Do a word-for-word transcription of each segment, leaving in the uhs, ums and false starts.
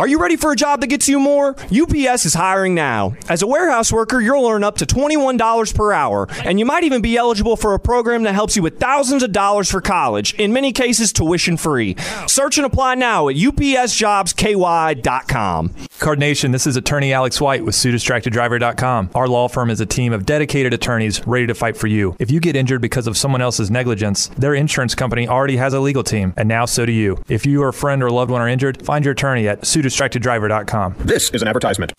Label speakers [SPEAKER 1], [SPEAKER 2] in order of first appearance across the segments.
[SPEAKER 1] Are you ready for a job that gets you more? U P S is hiring now. As a warehouse worker, you'll earn up to twenty-one dollars per hour, and you might even be eligible for a program that helps you with thousands of dollars for college, in many cases tuition free. Search and apply now at U P S jobs K Y dot com.
[SPEAKER 2] Card Nation, this is attorney Alex White with Sue Distracted Driver dot com. Our law firm is a team of dedicated attorneys ready to fight for you. If you get injured because of someone else's negligence, their insurance company already has a legal team, and now so do you. If you or a friend or loved one are injured, find your attorney at Sue Distracted Driver dot com.
[SPEAKER 3] This is an advertisement.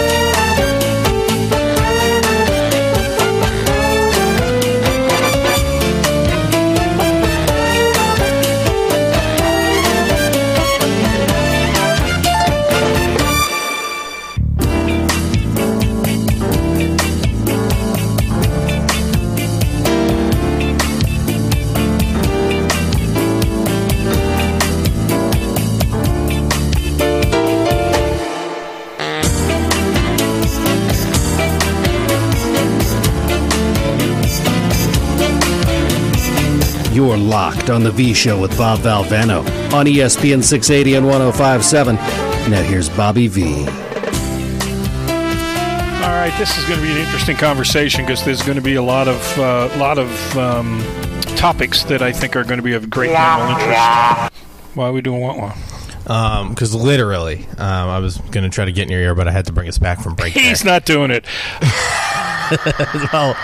[SPEAKER 4] You're locked on the V Show with Bob Valvano on E S P N six eighty and one oh five point seven. Now here's Bobby V.
[SPEAKER 5] All right, this is going to be an interesting conversation because there's going to be a lot of uh, lot of um, topics that I think are going to be of great national interest. Why are we doing what one?
[SPEAKER 6] Because um, literally, um, I was going to try to get in your ear, but I had to bring us back from break.
[SPEAKER 5] He's there. Not doing it.
[SPEAKER 6] Well.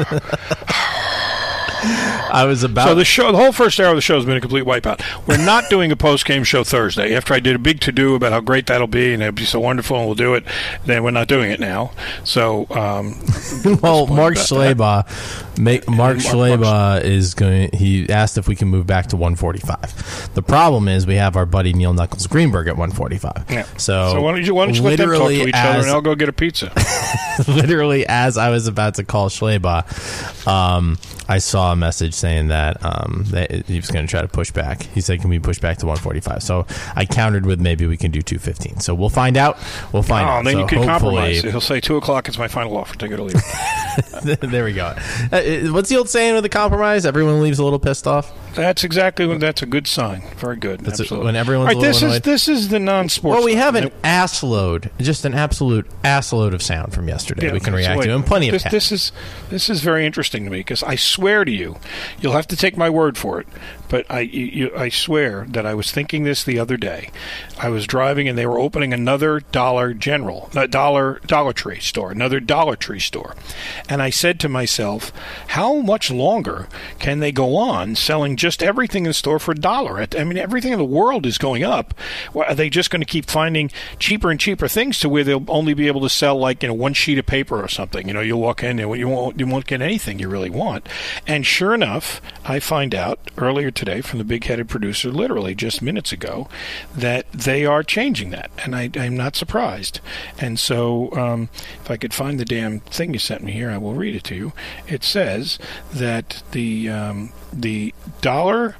[SPEAKER 6] I was about
[SPEAKER 5] so the show. The whole first hour of the show has been a complete wipeout. We're not doing a post-game show Thursday. After I did a big to-do about how great that'll be and it'll be so wonderful, and we'll do it. Then we're not doing it now. So, um,
[SPEAKER 6] well, Mark Schlabach, make, Mark Schlabach is going. He asked if we can move back to one forty-five. The problem is we have our buddy Neil Knuckles Greenberg at one forty-five.
[SPEAKER 5] Yeah.
[SPEAKER 6] So,
[SPEAKER 5] so why don't you, why don't you let them talk to each as, other, and I'll go get a pizza.
[SPEAKER 6] Literally, as I was about to call Schlabach, um, I saw a message saying that, um, that he was going to try to push back. He said, "Can we push back to one forty-five?" So I countered with maybe we can do two fifteen. So we'll find out. We'll find
[SPEAKER 5] oh,
[SPEAKER 6] out.
[SPEAKER 5] Then
[SPEAKER 6] so
[SPEAKER 5] you could compromise.
[SPEAKER 6] Hopefully,
[SPEAKER 5] He'll say two o'clock is my final offer. Take it or leave it.
[SPEAKER 6] There we go. Uh, what's the old saying with the compromise? Everyone leaves a little pissed off.
[SPEAKER 5] That's exactly what. That's a good sign. Very good.
[SPEAKER 6] That's
[SPEAKER 5] Absolutely.
[SPEAKER 6] A, when everyone's
[SPEAKER 5] all right,
[SPEAKER 6] a
[SPEAKER 5] this
[SPEAKER 6] little
[SPEAKER 5] is this is the non-sports.
[SPEAKER 6] Well, we
[SPEAKER 5] stuff.
[SPEAKER 6] have an ass load, just an absolute ass load of sound from yesterday.
[SPEAKER 5] Yeah,
[SPEAKER 6] we can
[SPEAKER 5] okay,
[SPEAKER 6] react
[SPEAKER 5] so wait,
[SPEAKER 6] to, and plenty
[SPEAKER 5] this,
[SPEAKER 6] of.
[SPEAKER 5] This is this is very interesting to me because I swear to you, you'll have to take my word for it. But I, you, I swear that I was thinking this the other day. I was driving and they were opening another Dollar General, a Dollar Dollar Tree store, another Dollar Tree store, and I said to myself, how much longer can they go on selling just everything in the store for a dollar? I mean, everything in the world is going up. Well, are they just going to keep finding cheaper and cheaper things to where they'll only be able to sell like you know one sheet of paper or something? You know, you'll walk in and you won't you won't get anything you really want. And sure enough, I find out earlier today from the big-headed producer, literally just minutes ago, that they are changing that, and I, I'm not surprised. And so, um, if I could find the damn thing you sent me here, I will read it to you. It says that the um, the Dollar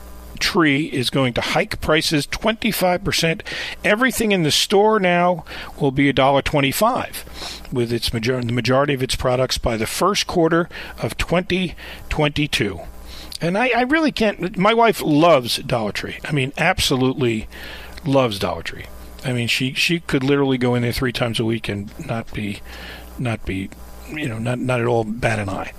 [SPEAKER 5] Tree is going to hike prices twenty-five percent. Everything in the store now will be one dollar twenty-five, with its major- the majority of its products by the first quarter of twenty twenty-two. And I, I really can't. My wife loves Dollar Tree. I mean, absolutely loves Dollar Tree. I mean, she, she could literally go in there three times a week and not be, not be, you know, not not at all bat an eye.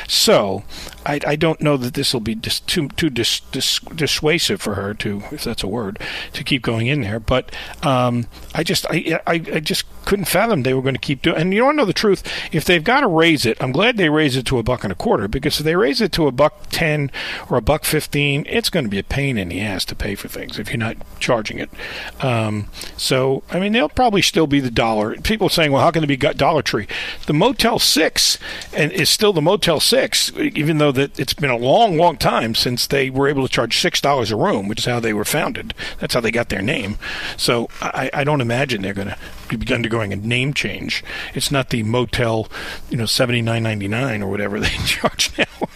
[SPEAKER 5] So I, I don't know that this will be dis, too too dis, dis, dissuasive for her to, if that's a word, to keep going in there. But um, I just I, I I just couldn't fathom they were going to keep doing. And you want to know the truth? If they've got to raise it, I'm glad they raised it to a buck and a quarter, because if they raise it to a buck ten or a buck fifteen, it's going to be a pain in the ass to pay for things if you're not charging it. Um, so I mean, they'll probably still be the dollar. People are saying, well, how can it be Dollar Tree? The Motel Six and is still the Motel Six, even though that it's been a long, long time since they were able to charge six dollars a room, which is how they were founded. That's how they got their name. So I, I don't imagine they're going to be undergoing a name change. It's not the Motel, you know, seventy-nine ninety-nine or whatever they charge now.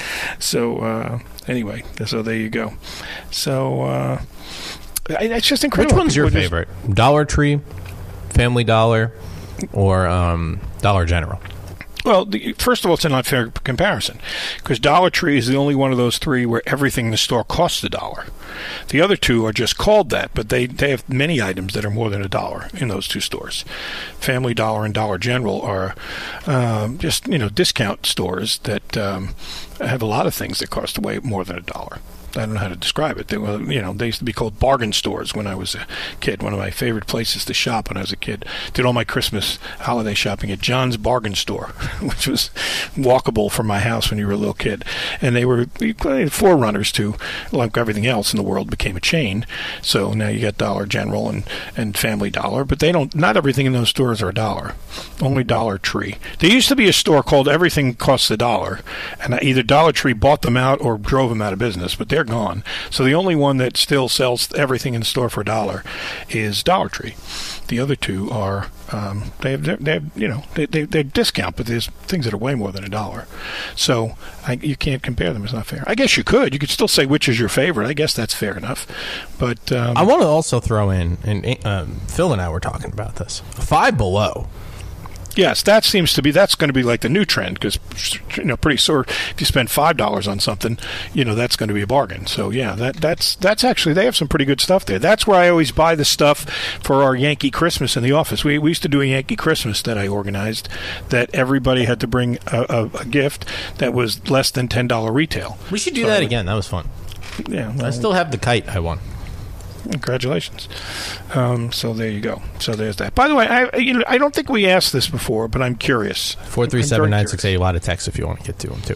[SPEAKER 5] So uh, anyway, so there you go. So uh, it's just incredible.
[SPEAKER 6] Which one's your just, favorite? Dollar Tree, Family Dollar, or um, Dollar General?
[SPEAKER 5] Well, the, first of all, it's an unfair comparison because Dollar Tree is the only one of those three where everything in the store costs a dollar. The other two are just called that, but they, they have many items that are more than a dollar in those two stores. Family Dollar and Dollar General are um, just, you know, discount stores that um, have a lot of things that cost way more than a dollar. I don't know how to describe it. They were, you know, they used to be called bargain stores when I was a kid. One of my favorite places to shop when I was a kid. Did all my Christmas holiday shopping at John's Bargain Store, which was walkable from my house when you were a little kid. And they were forerunners to, like everything else in the world, became a chain. So now you got Dollar General and, and Family Dollar, but they don't. Not everything in those stores are a dollar. Only Dollar Tree. There used to be a store called Everything Costs a Dollar, and either Dollar Tree bought them out or drove them out of business. But they're gone. So the only one that still sells everything in the store for a dollar is Dollar Tree. The other two are um, they have they have you know they they they're discount, but there's things that are way more than a dollar. So I, you can't compare them. It's not fair. I guess you could. You could still say which is your favorite. I guess that's fair enough. But um,
[SPEAKER 6] I want to also throw in, and um, Phil and I were talking about this. Five Below.
[SPEAKER 5] Yes, that seems to be, that's going to be like the new trend because, you know, pretty sure if you spend five dollars on something, you know, that's going to be a bargain. So, yeah, that that's that's actually, they have some pretty good stuff there. That's where I always buy the stuff for our Yankee Christmas in the office. We, we used to do a Yankee Christmas that I organized that everybody had to bring a, a, a gift that was less than ten dollars retail.
[SPEAKER 6] We should do
[SPEAKER 5] so,
[SPEAKER 6] that again. That was fun.
[SPEAKER 5] Yeah. Well,
[SPEAKER 6] I still have the kite I won.
[SPEAKER 5] Congratulations. Um, so there you go. So there's that. By the way, I you know I don't think we asked this before, but I'm curious.
[SPEAKER 6] four three seven, nine six eight. A lot of text if you want to get to them, too.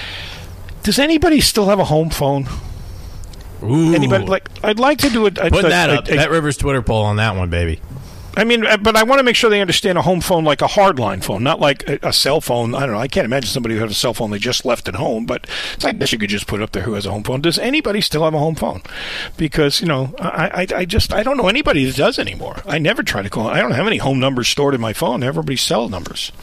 [SPEAKER 5] Does anybody still have a home phone?
[SPEAKER 6] Ooh.
[SPEAKER 5] Anybody? Like, I'd like to do it.
[SPEAKER 6] Put that up. A, a, Bet Rivers Twitter poll on that one, baby.
[SPEAKER 5] I mean, but I want to make sure they understand a home phone like a hardline phone, not like a, a cell phone. I don't know. I can't imagine somebody who has a cell phone they just left at home, but I guess you could just put up there who has a home phone. Does anybody still have a home phone? Because, you know, I, I, I just, I don't know anybody that does anymore. I never try to call. I don't have any home numbers stored in my phone. Everybody's cell numbers.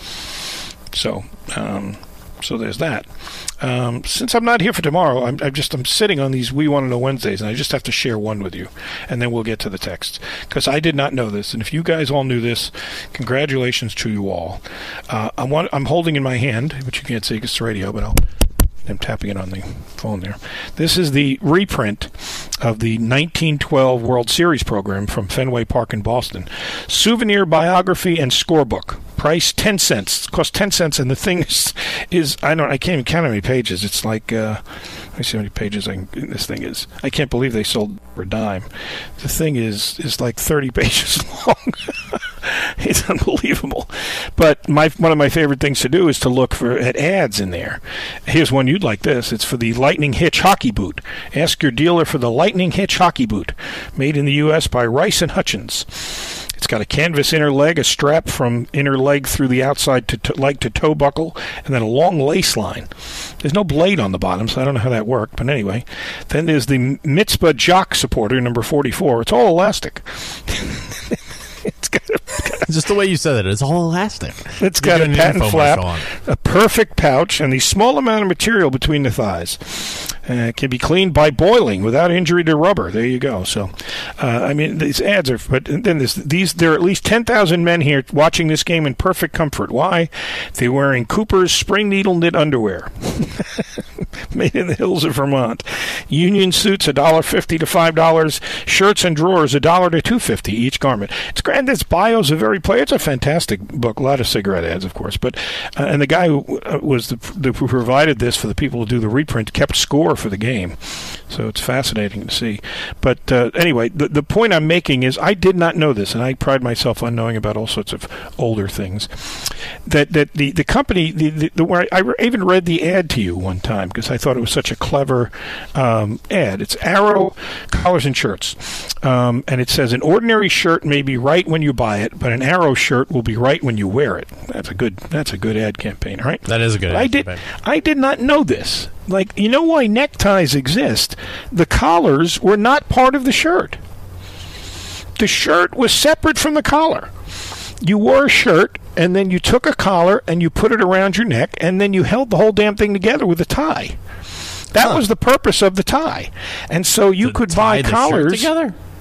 [SPEAKER 5] So, um, so there's that. Um, since I'm not here for tomorrow, I'm, I'm just I'm sitting on these We Want to Know Wednesdays, and I just have to share one with you, and then we'll get to the text because I did not know this, and if you guys all knew this, congratulations to you all. Uh, I want I'm holding in my hand, which you can't see because it's radio, but I'll. I'm tapping it on the phone there. This is the reprint of the nineteen twelve World Series program from Fenway Park in Boston. Souvenir, biography, and scorebook. Price ten cents. It costs ten cents, and the thing is, is I don't I can't even count how many pages. It's like uh, let me see how many pages I can, this thing is. I can't believe they sold for a dime. The thing is is like thirty pages long. It's unbelievable. But my one of my favorite things to do is to look for at ads in there. Here's one you'd like this. It's for the Lightning Hitch hockey boot. Ask your dealer for the Lightning Hitch hockey boot. Made in the U S by Rice and Hutchins. It's got a canvas inner leg, a strap from inner leg through the outside to to leg to toe buckle, and then a long lace line. There's no blade on the bottom, so I don't know how that worked. But anyway, then there's the Mitzvah Jock supporter, number forty-four. It's all elastic. It's got a,
[SPEAKER 6] just the way you said it. It's all elastic.
[SPEAKER 5] It's got a patent flap, a perfect pouch, and the small amount of material between the thighs. Uh, it can be cleaned by boiling without injury to rubber. There you go. So, uh, I mean, these ads are. But then this, these there are at least ten thousand men here watching this game in perfect comfort. Why? They're wearing Cooper's spring needle knit underwear, made in the hills of Vermont. Union suits a dollar fifty to five dollars. Shirts and drawers a dollar to two fifty each garment. It's great. This bio's a very play. It's a fantastic book. A lot of cigarette ads, of course. But uh, and the guy who uh, was the, the who provided this for the people to do the reprint kept score for the game. So it's fascinating to see. But uh, anyway, the, the point I'm making is I did not know this, and I pride myself on knowing about all sorts of older things. That that the, the company, the, the, the where I, I even read the ad to you one time because I thought it was such a clever um, ad. It's Arrow Collars and Shirts. Um, and it says, an ordinary shirt may be right when you buy it, but an Arrow shirt will be right when you wear it. That's a good that's a good ad campaign, right?
[SPEAKER 6] That is a good ad
[SPEAKER 5] I did,
[SPEAKER 6] campaign.
[SPEAKER 5] I did not know this. Like, you know why neckties exist? The collars were not part of the shirt. The shirt was separate from the collar. You wore a shirt, and then you took a collar, and you put it around your neck, and then you held the whole damn thing together with a tie. That huh. was the purpose of the tie. And so you
[SPEAKER 6] to
[SPEAKER 5] could
[SPEAKER 6] tie
[SPEAKER 5] buy
[SPEAKER 6] the
[SPEAKER 5] collars.
[SPEAKER 6] Shirt together?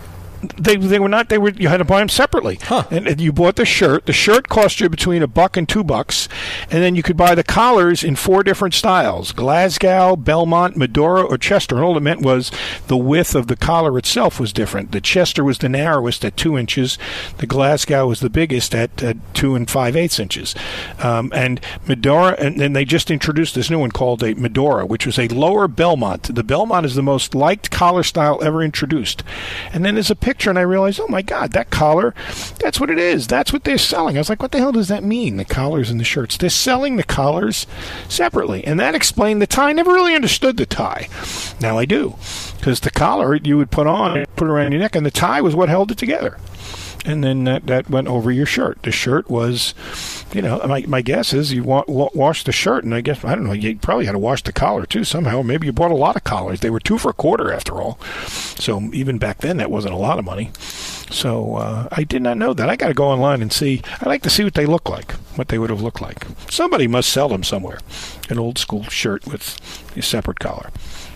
[SPEAKER 5] They they were not. They were. You had to buy them separately.
[SPEAKER 6] Huh.
[SPEAKER 5] And, and you bought the shirt. The shirt cost you between a buck and two bucks, and then you could buy the collars in four different styles: Glasgow, Belmont, Medora, or Chester. And all it meant was the width of the collar itself was different. The Chester was the narrowest at two inches. The Glasgow was the biggest at uh, two and five eighths inches. Um, and Medora, and then they just introduced this new one called a Medora, which was a lower Belmont. The Belmont is the most liked collar style ever introduced. And then there's a picture, and I realized, oh my God, that collar, that's what it is. That's what they're selling. I was like, what the hell does that mean, the collars and the shirts? They're selling the collars separately. And that explained the tie. I never really understood the tie. Now I do. Because the collar you would put on, put around your neck, and the tie was what held it together. And then that, that went over your shirt. The shirt was, you know, my, my guess is you wa- wa- wash the shirt, and I guess, I don't know, you probably had to wash the collar too somehow. Maybe you bought a lot of collars. They were two for a quarter after all. So even back then, that wasn't a lot of money. So uh, I did not know that. I got to go online and see. I like to see what they look like, what they would have looked like. Somebody must sell them somewhere. An old school shirt with a separate collar.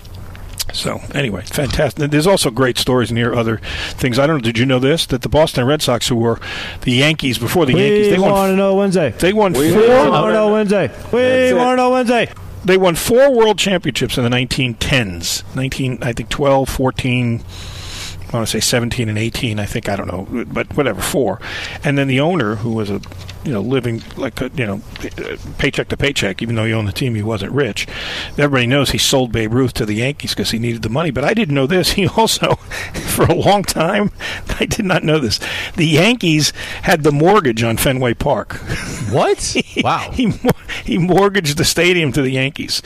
[SPEAKER 5] So, anyway, fantastic. There's also great stories in here, other things. I don't know, did you know this? That the Boston Red Sox, who were the Yankees before the
[SPEAKER 3] we
[SPEAKER 5] Yankees, they won.
[SPEAKER 3] We want to know Wednesday.
[SPEAKER 5] They won
[SPEAKER 3] we
[SPEAKER 5] four.
[SPEAKER 3] We want to know Wednesday. We want to know Wednesday.
[SPEAKER 5] They won four world championships in the nineteen tens. nineteen, I think twelve, fourteen, I want to say seventeen and eighteen, I think, I don't know, but whatever, four. And then the owner, who was a, you know, living like a, you know, paycheck to paycheck, even though he owned the team, he wasn't rich. Everybody knows he sold Babe Ruth to the Yankees because he needed the money. But I didn't know this. He also, for a long time, I did not know this. The Yankees had the mortgage on Fenway Park.
[SPEAKER 6] What?
[SPEAKER 5] he,
[SPEAKER 6] Wow.
[SPEAKER 5] He he mortgaged the stadium to the Yankees.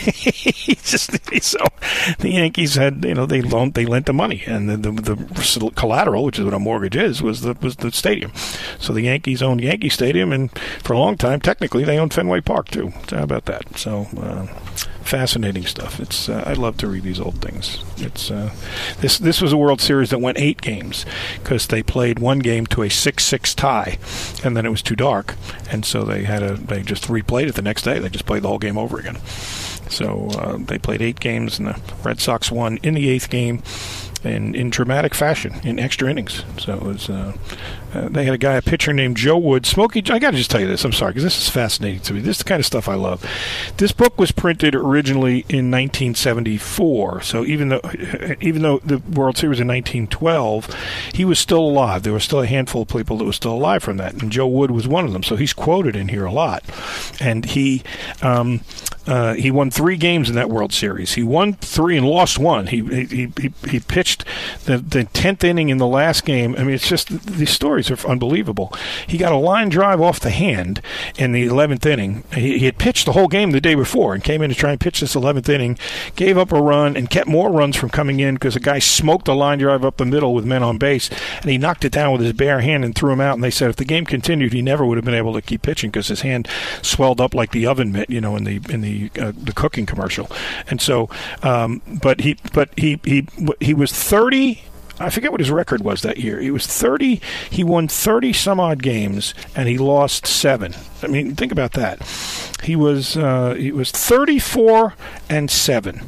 [SPEAKER 5] he just so the Yankees had, you know, they loaned, they lent the money, and the, the the collateral, which is what a mortgage is, was the was the stadium. So the Yankees owned Yankee Stadium, and for a long time, technically, they owned Fenway Park too. So how about that? So uh, fascinating stuff. It's uh, I love to read these old things. It's uh, this this was a World Series that went eight games because they played one game to a six six tie, and then it was too dark, and so they had a they just replayed it the next day. They just played the whole game over again. So uh, they played eight games, and the Red Sox won in the eighth game. In, in dramatic fashion, in extra innings. So it was. Uh, uh, they had a guy, a pitcher named Joe Wood. Smokey, I got to just tell you this. I'm sorry, because this is fascinating to me. This is the kind of stuff I love. This book was printed originally in nineteen seventy-four. So even though, even though the World Series in nineteen twelve, he was still alive. There was still a handful of people that were still alive from that, and Joe Wood was one of them. So he's quoted in here a lot. And he. Um, Uh, he won three games in that World Series. He won three and lost one. He he he, he pitched the the tenth inning in the last game. I mean, it's just these stories are unbelievable. He got a line drive off the hand in the eleventh inning. He, he had pitched the whole game the day before and came in to try and pitch this eleventh inning. Gave up a run and kept more runs from coming in because a guy smoked a line drive up the middle with men on base, and he knocked it down with his bare hand and threw him out. And they said if the game continued, he never would have been able to keep pitching because his hand swelled up like the oven mitt, you know, in the in the Uh, the cooking commercial. And so um, but he but he he he was thirty. I forget what his record was that year. He was thirty. He won thirty some odd games, and he lost seven. I mean, think about that. He was uh, he was thirty-four and seven.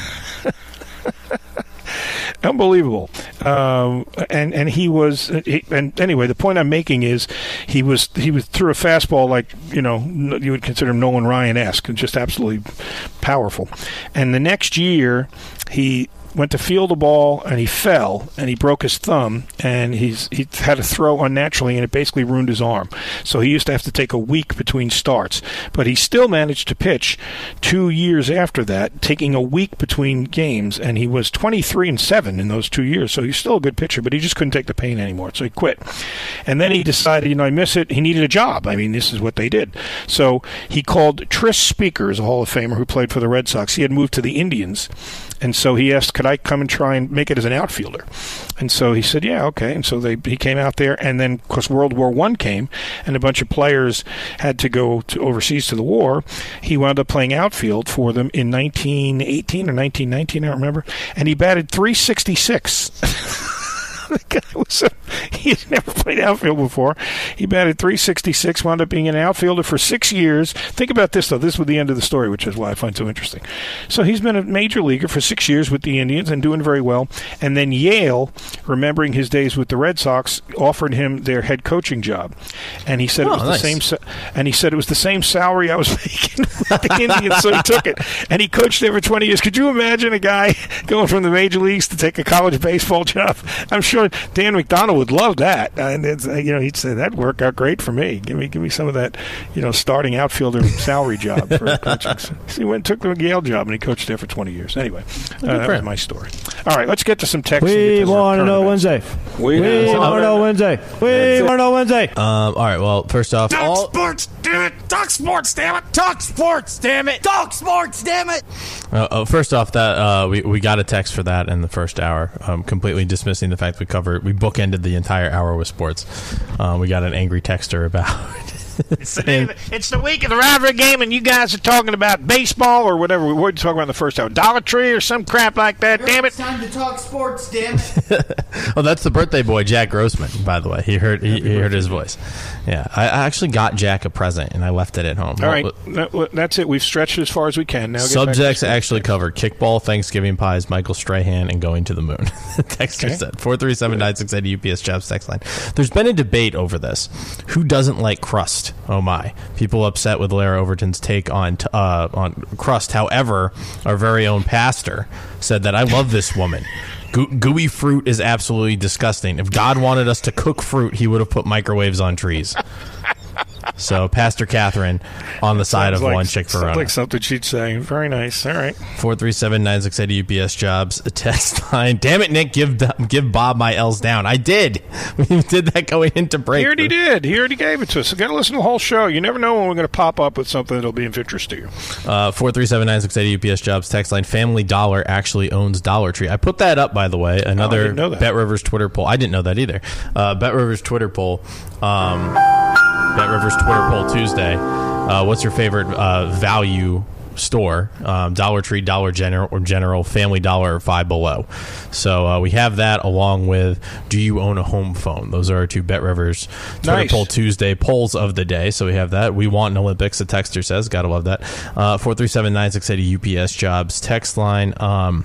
[SPEAKER 5] Unbelievable. Um, and and he was he, and anyway, the point I'm making is he was he was threw a fastball like, you know, you would consider him Nolan Ryan-esque, and just absolutely powerful. And the next year he went to field the ball, and he fell, and he broke his thumb, and he's he had to throw unnaturally, and it basically ruined his arm. So he used to have to take a week between starts. But he still managed to pitch two years after that, taking a week between games, and he was twenty-three and seven in those two years. So he's still a good pitcher, but he just couldn't take the pain anymore, so he quit. And then he decided, you know, I miss it. He needed a job. I mean, this is what they did. So he called Tris Speaker, a Hall of Famer who played for the Red Sox. He had moved to the Indians, and so he asked, could I come and try and make it as an outfielder? And so he said, yeah, okay. And so they he came out there, and then, of course, World War One came, and a bunch of players had to go to overseas to the war. He wound up playing outfield for them in nineteen eighteen or nineteen nineteen, I don't remember, and he batted three sixty-six. the guy was a, he had never played outfield before. He batted three sixty-six, wound up being an outfielder for six years. Think about this, though. This was the end of the story, which is why I find it so interesting. So he's been a major leaguer for six years with the Indians and doing very well. And then Yale, remembering his days with the Red Sox, offered him their head coaching job. And he said
[SPEAKER 6] oh,
[SPEAKER 5] it was
[SPEAKER 6] nice.
[SPEAKER 5] the same. And he said it was the same salary I was making with the Indians, so he took it. And he coached there for twenty years. Could you imagine a guy going from the major leagues to take a college baseball job? I'm sure Dan McDonald would love that. And it's, you know, he'd say that'd work out great for me. Give me, give me some of that, you know, starting outfielder salary job for coaching. So he went and took the Yale job, and he coached there for twenty years. Anyway, uh, that was my story. All right, let's get to some text.
[SPEAKER 3] We want to know Wednesday. We, we want to know Wednesday. We want to know Wednesday.
[SPEAKER 6] Um, all right. Well, first off,
[SPEAKER 7] Talk
[SPEAKER 6] all,
[SPEAKER 7] sports, damn it! Talk sports, damn it! Talk sports, damn it! Talk sports, damn it!
[SPEAKER 6] Uh, oh, first off, that uh, we we got a text for that in the first hour, um, completely dismissing the fact we covered we bookended the entire hour with sports. Uh, we got an angry texter about.
[SPEAKER 5] It's the, it's the week of the rivalry game, and you guys are talking about baseball or whatever. We were talking about in the first hour, Dollar Tree or some crap like that. Damn it!
[SPEAKER 7] It's time to talk sports, damn it!
[SPEAKER 6] Oh, that's the birthday boy, Jack Grossman. By the way, he heard he, he heard his voice. Yeah, I, I actually got Jack a present, and I left it at home.
[SPEAKER 5] All right, that, that's it. We've stretched as far as we can. Now,
[SPEAKER 6] subjects actually covered kickball, Thanksgiving pies, Michael Strahan, and going to the moon. Texter
[SPEAKER 5] Okay.
[SPEAKER 6] said four three seven nine six eight U P S Jobs text line. There's been a debate over this. Who doesn't like crust? Oh my! People upset with Lara Overton's take on t- uh, on crust. However, our very own pastor said that I love this woman. Go- gooey fruit is absolutely disgusting. If God wanted us to cook fruit, he would have put microwaves on trees. So, Pastor Catherine on the side
[SPEAKER 5] Sounds
[SPEAKER 6] of
[SPEAKER 5] like,
[SPEAKER 6] one chick
[SPEAKER 5] sounds
[SPEAKER 6] Verona.
[SPEAKER 5] like something she'd say. Very nice. All right.
[SPEAKER 6] four three seven nine six eight U P S Jobs text line. Damn it, Nick, give give Bob my L's down. I did. We did that going into break.
[SPEAKER 5] He already did. He already gave it to us. You got to listen to the whole show. You never know when we're going to pop up with something that'll be of interest to you.
[SPEAKER 6] Uh, four three seven nine six eight U P S Jobs text line. Family Dollar actually owns Dollar Tree. I put that up, by the way. Another
[SPEAKER 5] didn't know that.
[SPEAKER 6] Bet Rivers Twitter poll. I didn't know that either. Uh, Bet Rivers Twitter poll. Um, Bet Rivers Twitter poll Tuesday. Uh, what's your favorite uh, value store? Um, Dollar Tree, Dollar General, or General, Family Dollar, or Five Below. So uh, we have that along with do you own a home phone? Those are our two Bet Rivers Twitter
[SPEAKER 5] Nice.
[SPEAKER 6] poll Tuesday polls of the day. So we have that. We want an Olympics, the texter says. Gotta love that. Uh, four three seven nine six eight U P S Jobs text line. Um,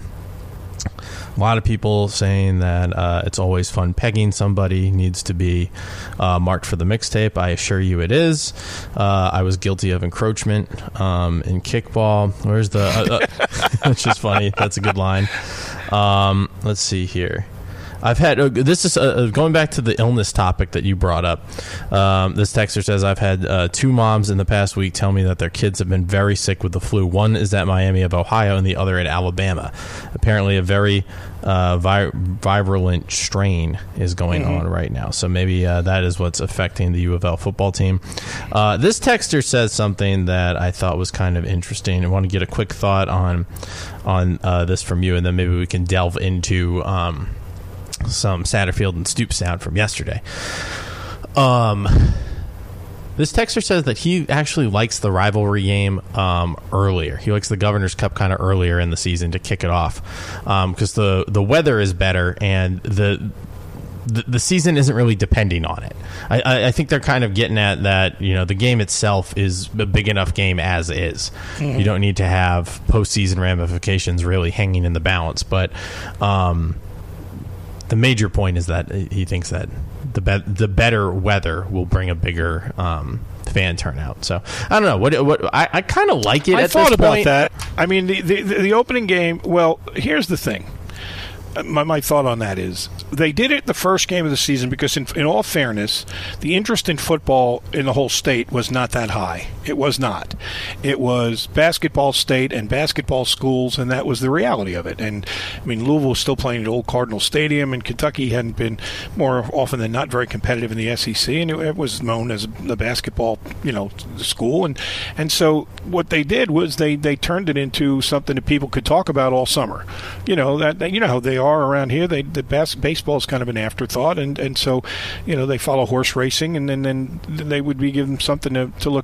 [SPEAKER 6] A lot of people saying that uh, it's always fun pegging somebody, needs to be uh, marked for the mixtape. I assure you it is. Uh, I was guilty of encroachment um, in kickball. Where's the... Uh, uh, which is funny. That's a good line. Um, let's see here. I've had uh, this is uh, going back to the illness topic that you brought up. Um, this texter says I've had uh, two moms in the past week tell me that their kids have been very sick with the flu. One is at Miami of Ohio, and the other at Alabama. Apparently, a very uh, vi- virulent strain is going mm-hmm. on right now. So maybe uh, that is what's affecting the U of L football team. Uh, this texter says something that I thought was kind of interesting. I want to get a quick thought on on uh, this from you, and then maybe we can delve into. Um, some Satterfield and Stoop sound from yesterday. Um, this texter says that he actually likes the rivalry game um, earlier. He likes the Governor's Cup kind of earlier in the season to kick it off because um, the, the weather is better and the, the the season isn't really depending on it. I, I, I think they're kind of getting at that, you know, the game itself is a big enough game as is. Mm-hmm. You don't need to have postseason ramifications really hanging in the balance. But um the major point is that he thinks that the be- the better weather will bring a bigger um, fan turnout. So I don't know what what I, I kind of like it.
[SPEAKER 5] I
[SPEAKER 6] at
[SPEAKER 5] thought
[SPEAKER 6] this
[SPEAKER 5] about
[SPEAKER 6] point.
[SPEAKER 5] that. I mean, the, the the opening game. Well, here's the thing. My, my thought on that is they did it the first game of the season because, in, in all fairness, the interest in football in the whole state was not that high. It was not. It was basketball state and basketball schools, and that was the reality of it. And, I mean, Louisville was still playing at Old Cardinal Stadium, and Kentucky hadn't been more often than not very competitive in the S E C, and it, it was known as the basketball, you know, school. And and so what they did was they, they turned it into something that people could talk about all summer. You know, that, that you know how they are around here. They the bas- baseball is kind of an afterthought, and, and so, you know, they follow horse racing, and then, then they would be given something to, to look ahead to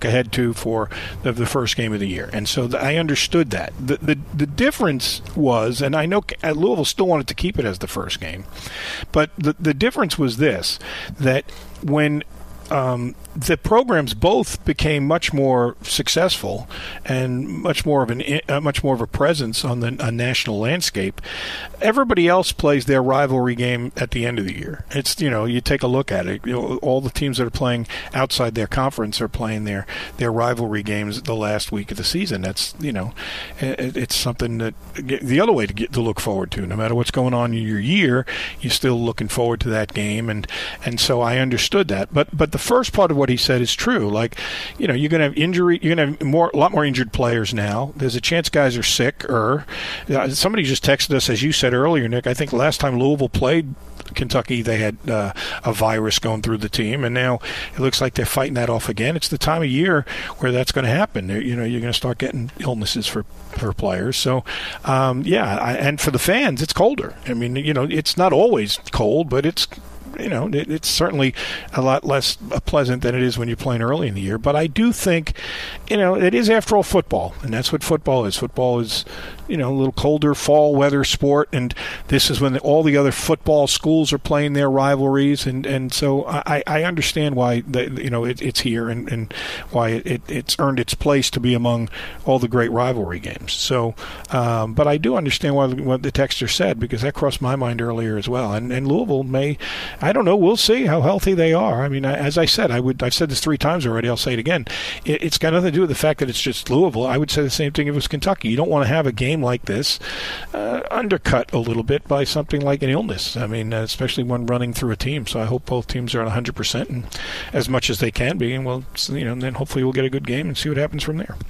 [SPEAKER 5] do for the, the first game of the year. And so the, I understood that. The, the the difference was, and I know Louisville still wanted to keep it as the first game, but the, the difference was this, that when Um, the programs both became much more successful and much more of an uh, much more of a presence on the a national landscape. Everybody else plays their rivalry game at the end of the year. It's, you know, you take a look at it. You know, all the teams that are playing outside their conference are playing their their rivalry games the last week of the season. That's, you know, it, it's something that the other way to get to look forward to. No matter what's going on in your year, you're still looking forward to that game, and and so I understood that. But but the first part of what he said is true. Like, you know, you're going to have injury, you're going to have more, a lot more injured players now. There's a chance guys are sick. Or uh, somebody just texted us, as you said earlier, Nick. I think last time Louisville played Kentucky, they had uh, a virus going through the team, and now it looks like they're fighting that off again. It's the time of year where that's going to happen. You know, you're going to start getting illnesses for for players. So, um, yeah, I, and for the fans, it's colder. I mean, you know, it's not always cold, but it's you know, it, it's certainly a lot less pleasant than it is when you're playing early in the year. But I do think, you know, it is, after all, football, and that's what football is. Football is, you know, a little colder fall weather sport, and this is when the, all the other football schools are playing their rivalries, and, and so I, I understand why the, you know it, it's here, and, and why it, it's earned its place to be among all the great rivalry games. So, um, but I do understand why what the texter said, because that crossed my mind earlier as well. And, and Louisville may, I don't know, we'll see how healthy they are. I mean, as I said, I would I've said this three times already. I'll say it again. It, it's got nothing to do with the fact that it's just Louisville. I would say the same thing if it was Kentucky. You don't want to have a game like this uh, undercut a little bit by something like an illness. I mean, uh, especially when running through a team. So I hope both teams are at one hundred percent and as much as they can be, and we'll, you know, and then hopefully we'll get a good game and see what happens from there.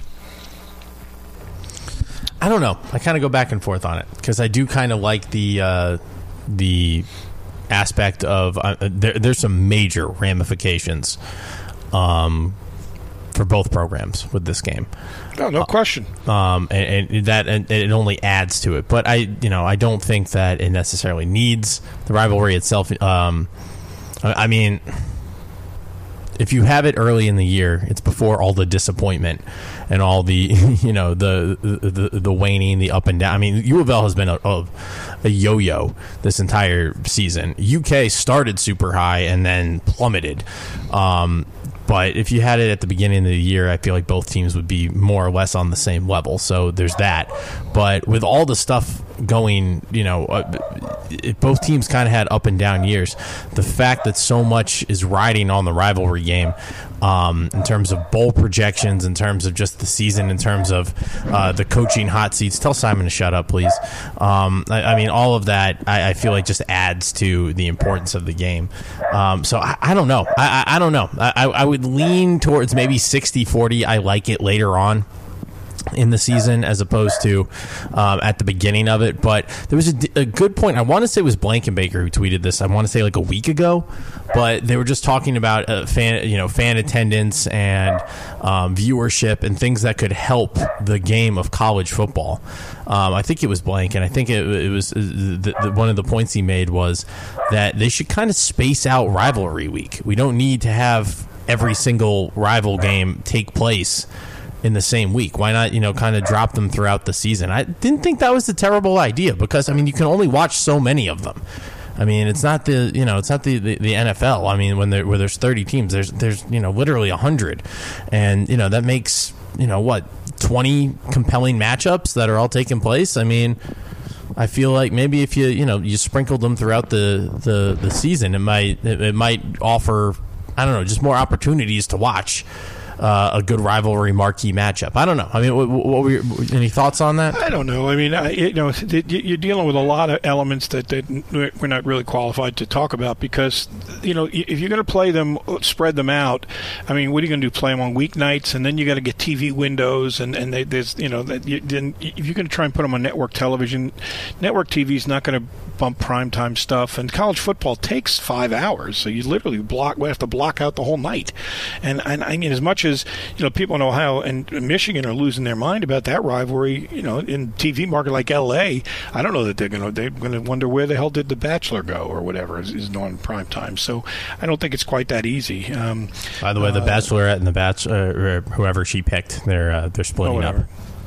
[SPEAKER 6] I don't know. I kind of go back and forth on it, because I do kind of like the uh, the aspect of uh, there, there's some major ramifications um, for both programs with this game.
[SPEAKER 5] No, no question.
[SPEAKER 6] Um, and, and that and it only adds to it. But I, you know, I don't think that it necessarily needs the rivalry itself. Um, I, I mean, if you have it early in the year, it's before all the disappointment and all the, you know, the the, the waning, the up and down. I mean, U of L has been a, a, a yo-yo this entire season. U K started super high and then plummeted. Um, But if you had it at the beginning of the year, I feel like both teams would be more or less on the same level. So there's that. But with all the stuff going, you know, uh, it, both teams kind of had up and down years. The fact that so much is riding on the rivalry game, um, in terms of bowl projections, in terms of just the season, in terms of uh, the coaching hot seats. Tell Simon to shut up, please. Um, I, I mean, all of that, I, I feel like just adds to the importance of the game. Um, so I, I don't know. I, I, I don't know. I, I would lean towards maybe sixty forty. I like it later on in the season as opposed to um, at the beginning of it. But there was a, a good point. I want to say it was Blankenbaker who tweeted this. I want to say like a week ago, but they were just talking about uh, fan, you know, fan attendance and um, viewership and things that could help the game of college football. Um, I think it was Blank, and I think it, it was uh, the, the, one of the points he made was that they should kind of space out rivalry week. We don't need to have every single rival game take place in the same week. Why not, you know, kind of drop them throughout the season? I didn't think that was a terrible idea, because I mean, you can only watch so many of them. I mean, it's not the, you know, it's not the, the, the N F L. I mean, when there where there's thirty teams, there's there's you know literally a hundred, and you know that makes, you know, what, twenty compelling matchups that are all taking place. I mean, I feel like maybe if you you know you sprinkled them throughout the the, the season, it might it, it might offer, I don't know, just more opportunities to watch uh, a good rivalry marquee matchup. I don't know. I mean, what, what were your, any thoughts on that?
[SPEAKER 5] I don't know. I mean, I, you know, you're dealing with a lot of elements that, that we're not really qualified to talk about, because, you know, if you're going to play them, spread them out, I mean, what are you going to do? Play them on weeknights, and then you got to get T V windows, and, and they, there's, you know, that you, then if you're going to try and put them on network television, network T V is not going to bump primetime stuff, and college football takes five hours, so you literally block, we have to block out the whole night. And, and I mean, as much as as you know, people in Ohio and Michigan are losing their mind about that rivalry. You know, in T V market like L A, I don't know that they're going to they're going to wonder where the hell did The Bachelor go or whatever is, is on prime time. So I don't think it's quite that easy. Um,
[SPEAKER 6] By the way, the
[SPEAKER 5] uh,
[SPEAKER 6] Bachelorette and the Bachelor, uh, whoever she picked, they're uh, they're splitting
[SPEAKER 5] oh,
[SPEAKER 6] up.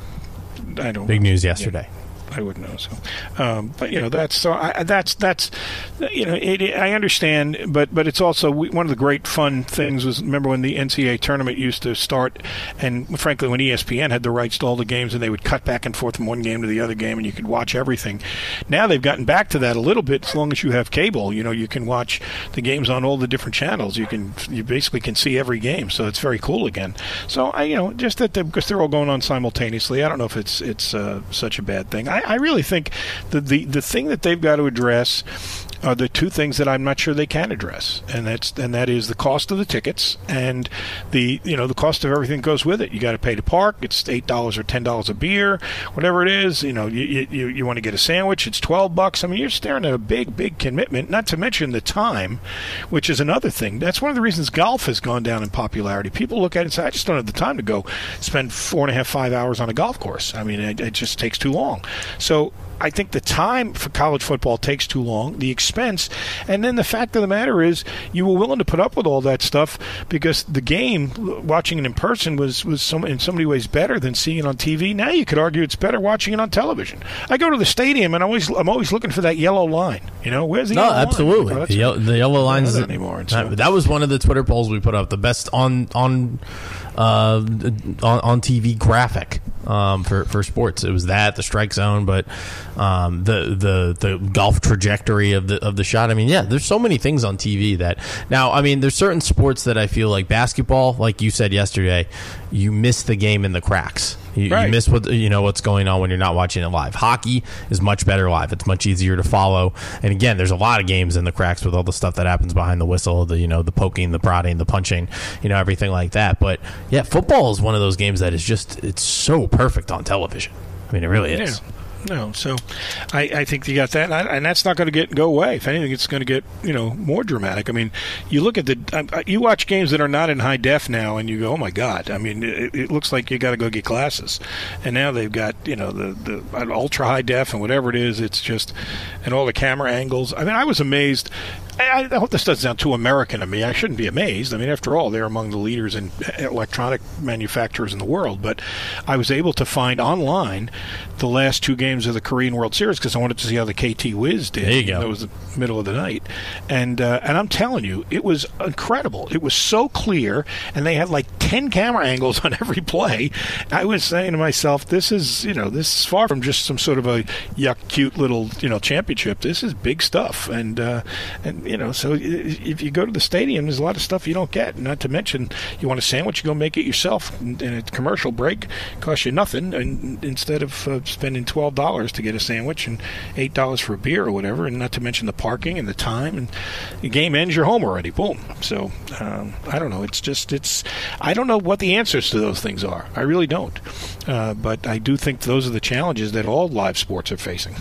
[SPEAKER 5] I don't.
[SPEAKER 6] Big
[SPEAKER 5] know.
[SPEAKER 6] news yesterday.
[SPEAKER 5] Yeah. I wouldn't know. So, um, but you know, that's so. I, that's that's, you know, it, it, I understand, but but it's also we, one of the great fun things was remember when the N C double A tournament used to start, and frankly, when E S P N had the rights to all the games, and they would cut back and forth from one game to the other game, and you could watch everything. Now they've gotten back to that a little bit. As long as you have cable, you know, you can watch the games on all the different channels. You can you basically can see every game, so it's very cool again. So I, you know, just that because they're all going on simultaneously, I don't know if it's it's uh, such a bad thing. I, I really think the, the the thing that they've got to address are the two things that I'm not sure they can address, and that's and that is the cost of the tickets and the you know the cost of everything that goes with it. You got to pay to park. It's eight dollars or ten dollars a beer, whatever it is. You know, you you, you want to get a sandwich. It's twelve bucks. I mean, you're staring at a big big commitment. Not to mention the time, which is another thing. That's one of the reasons golf has gone down in popularity. People look at it and say, I just don't have the time to go spend four and a half five hours on a golf course. I mean, it, it just takes too long. So I think the time for college football takes too long, the expense, and then the fact of the matter is you were willing to put up with all that stuff because the game, watching it in person, was, was some, in so many ways better than seeing it on T V. Now you could argue it's better watching it on television. I go to the stadium and I always, I'm always looking for that yellow line. You know, where's the
[SPEAKER 6] no,
[SPEAKER 5] yellow
[SPEAKER 6] absolutely.
[SPEAKER 5] line? Oh,
[SPEAKER 6] the, yellow, the yellow line is
[SPEAKER 5] anymore. And so,
[SPEAKER 6] that, that was one of the Twitter polls we put up. The best on on uh, on, on T V graphic um, for for sports. It was that the strike zone, but um, the the the golf trajectory of the of the shot. I mean, yeah, there's so many things on T V that now. I mean, there's certain sports that I feel like basketball, like you said yesterday, you miss the game in the cracks. You,
[SPEAKER 5] right.
[SPEAKER 6] you miss what you know what's going on when you're not watching it live. Hockey is much better live. It's much easier to follow. And again, there's a lot of games in the cracks with all the stuff that happens behind the whistle, the you know the poking, the prodding, the punching, you know everything like that. But yeah, football is one of those games that is just it's so perfect on television. I mean, it really is.
[SPEAKER 5] Yeah. No, so I, I think you got that, and, I, and that's not going to get go away. If anything, it's going to get you know more dramatic. I mean, you look at the uh, you watch games that are not in high def now, and you go, oh my God! I mean, it, it looks like you got to go get glasses, and now they've got you know the the ultra high def and whatever it is. It's just and all the camera angles. I mean, I was amazed. I, I hope this doesn't sound too American to me. I shouldn't be amazed. I mean, after all, they're among the leaders in electronic manufacturers in the world. But I was able to find online the last two games of the Korean World Series because I wanted to see how the K T Wiz did.
[SPEAKER 6] There you go.
[SPEAKER 5] That was the middle of the night. And uh, and I'm telling you, it was incredible. It was so clear, and they had like ten camera angles on every play. I was saying to myself, this is, you know, this is far from just some sort of a yuck, cute little, you know, championship. This is big stuff. And, uh, and you know, so if you go to the stadium, there's a lot of stuff you don't get. Not to mention, you want a sandwich, you go make it yourself. And a commercial break costs you nothing, and instead of uh, spending twelve dollars to get a sandwich and eight dollars for a beer or whatever, and not to mention the parking and the time. And the game ends, you're home already. Boom. So um, I don't know. It's just it's. I don't know what the answers to those things are. I really don't. Uh, but I do think those are the challenges that all live sports are facing.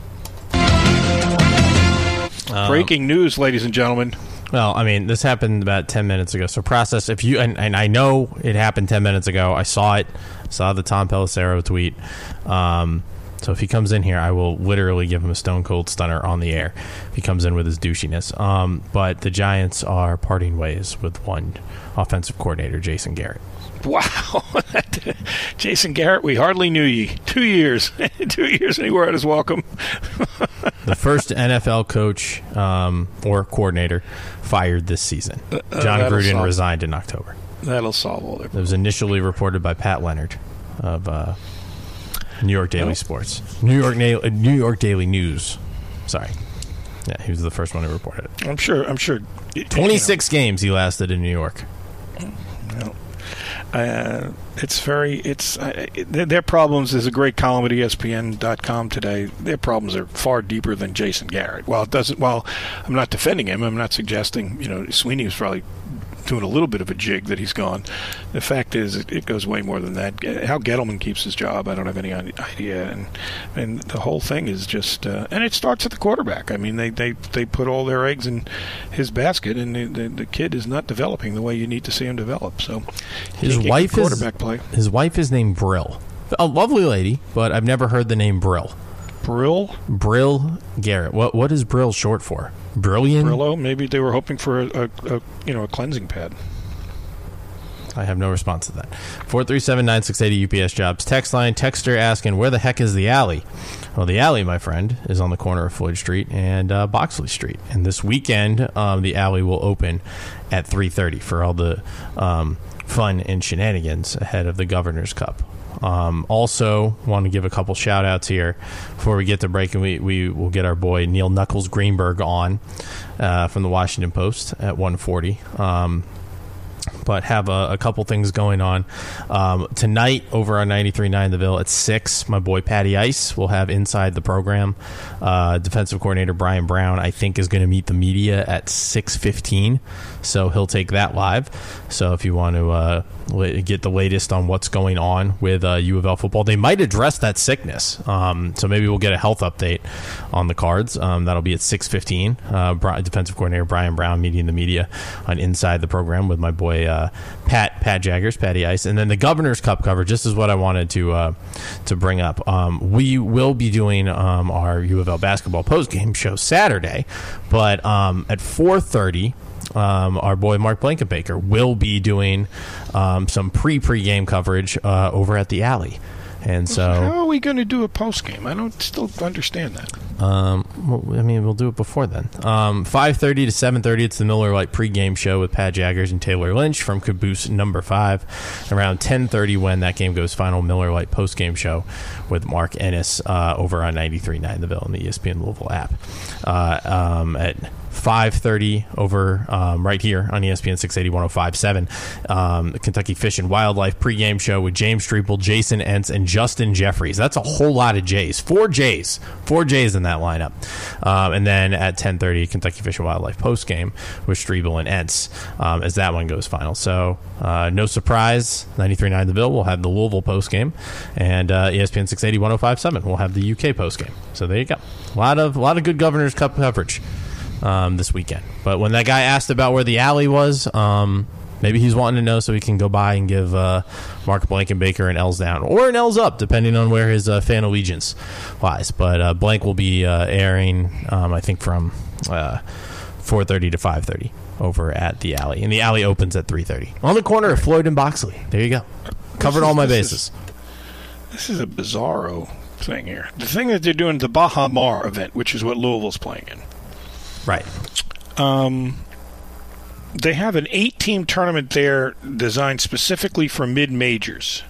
[SPEAKER 5] Um, Breaking news, ladies and gentlemen.
[SPEAKER 6] Well, I mean, this happened about ten minutes ago. So process, if you, and, and I know it happened ten minutes ago. I saw it. Saw the Tom Pelissero tweet. Um, so if he comes in here, I will literally give him a stone cold stunner on the air if he comes in with his douchiness. Um, but the Giants are parting ways with one offensive coordinator, Jason Garrett.
[SPEAKER 5] Wow. Jason Garrett, we hardly knew ye. Two years. Two years and he were at his welcome.
[SPEAKER 6] The first N F L coach um, or coordinator fired this season.
[SPEAKER 5] Uh,
[SPEAKER 6] John Gruden
[SPEAKER 5] solve.
[SPEAKER 6] resigned in October.
[SPEAKER 5] That'll solve all their problems.
[SPEAKER 6] It was initially reported by Pat Leonard of uh, New York Daily oh. Sports. New York Na- New York Daily News. Sorry. Yeah, he was the first one who reported it.
[SPEAKER 5] I'm sure. I'm sure.
[SPEAKER 6] twenty-six you know. games he lasted in New York.
[SPEAKER 5] No. Uh, it's very, it's, uh, their, their problems, there's a great column at E S P N dot com today. Their problems are far deeper than Jason Garrett. While it doesn't, while I'm not defending him, I'm not suggesting, you know, Sweeney was probably doing a little bit of a jig that he's gone. The fact is, it, it goes way more than that. How Gettleman keeps his job, I don't have any idea. And and the whole thing is just, uh, and it starts at the quarterback. I mean, they, they, they put all their eggs in his basket, and the, the, the kid is not developing the way you need to see him develop. So
[SPEAKER 6] his wife is
[SPEAKER 5] play.
[SPEAKER 6] his wife is named Brill, a lovely lady, but I've never heard the name Brill.
[SPEAKER 5] Brill?
[SPEAKER 6] Brill Garrett. What what is Brill short for? Brilliant?
[SPEAKER 5] Brillo? Maybe they were hoping for a, a, a you know a cleansing pad.
[SPEAKER 6] I have no response to that. four three seven, nine six eight zero U P S Jobs. Text line, texter asking, where the heck is the alley? Well, the alley, my friend, is on the corner of Floyd Street and uh, Boxley Street. And this weekend, um, the alley will open at three thirty for all the um, fun and shenanigans ahead of the Governor's Cup. Um, also, want to give a couple shout-outs here before we get to break, and we, we will get our boy Neil Knuckles Greenberg on uh, from the Washington Post at one forty. Um, but have a, a couple things going on. Um, tonight, over on ninety-three point nine The Ville at six, my boy Patty Ice will have Inside the Program. Uh, defensive coordinator Brian Brown, I think, is going to meet the media at six fifteen, so he'll take that live. So if you want to uh, get the latest on what's going on with uh, U of L football, they might address that sickness. Um, so maybe we'll get a health update on the cards. Um, that'll be at six fifteen. Uh, defensive coordinator Brian Brown meeting the media on Inside the Program with my boy uh, Pat Pat Jaggers, Patty Ice. And then the Governor's Cup coverage, this is what I wanted to uh, to bring up. Um, we will be doing um, our U of L basketball postgame show Saturday, but um, at four thirty, Um, our boy Mark Blankenbaker will be doing um, some pre-pre-game coverage uh, over at the alley. And so,
[SPEAKER 5] how are we going to do a post game? I don't still understand that.
[SPEAKER 6] Um, well, I mean, we'll do it before then. Um, five thirty to seven thirty, it's the Miller Lite pregame show with Pat Jaggers and Taylor Lynch from Caboose Number Five. Around ten thirty, when that game goes final, Miller Lite postgame show with Mark Ennis uh, over on ninety-three point nine The Ville and the E S P N Louisville app. Uh, um, at five thirty over um, right here on E S P N six eighty, one oh five point seven, um, the Kentucky Fish and Wildlife pregame show with James Streeple, Jason Entz, and Justin Jeffries. That's a whole lot of J's. Four J's. Four J's in that lineup. Um, and then at ten thirty, Kentucky Fish and Wildlife postgame with Streeple and Entz um, as that one goes final. So uh, no surprise, ninety-three point nine The Ville will have the Louisville postgame, and uh, E S P N six eighty, one oh five point seven will have the U K postgame. So there you go. A lot of, a lot of good Governor's Cup coverage Um, this weekend. But when that guy asked about where the alley was, um, maybe he's wanting to know so he can go by and give uh, Mark Blankenbaker an L's down or an L's up, depending on where his uh, fan allegiance lies. But uh, Blank will be uh, airing, um, I think, from uh, four thirty to five thirty over at the alley. And the alley opens at three thirty. On the corner of Floyd and Boxley. There you go. Covered
[SPEAKER 5] is,
[SPEAKER 6] all my
[SPEAKER 5] this
[SPEAKER 6] bases.
[SPEAKER 5] Is, this is a bizarro thing here. The thing that they're doing, the Baha Mar event, which is what Louisville's playing in.
[SPEAKER 6] Right.
[SPEAKER 5] Um, they have an eight-team tournament there designed specifically for mid-majors.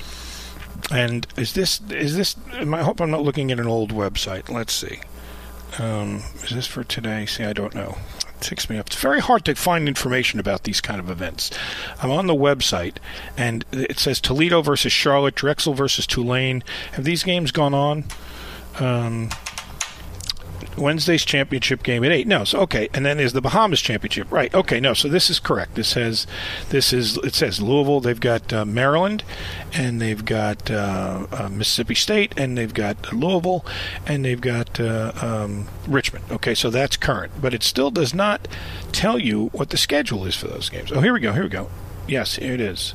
[SPEAKER 5] And is this is this? I hope I'm not looking at an old website. Let's see. Um, is this for today? See, I don't know. It ticks me up. It's very hard to find information about these kind of events. I'm on the website, and it says Toledo versus Charlotte, Drexel versus Tulane. Have these games gone on? Um. Wednesday's championship game at eight. No, so okay, and then there's the Bahamas championship, right? Okay, no, so this is correct. This has, this is it says Louisville. They've got uh, Maryland, and they've got uh, uh, Mississippi State, and they've got Louisville, and they've got uh, um, Richmond. Okay, so that's current, but it still does not tell you what the schedule is for those games. Oh, here we go. Here we go. Yes, here it is.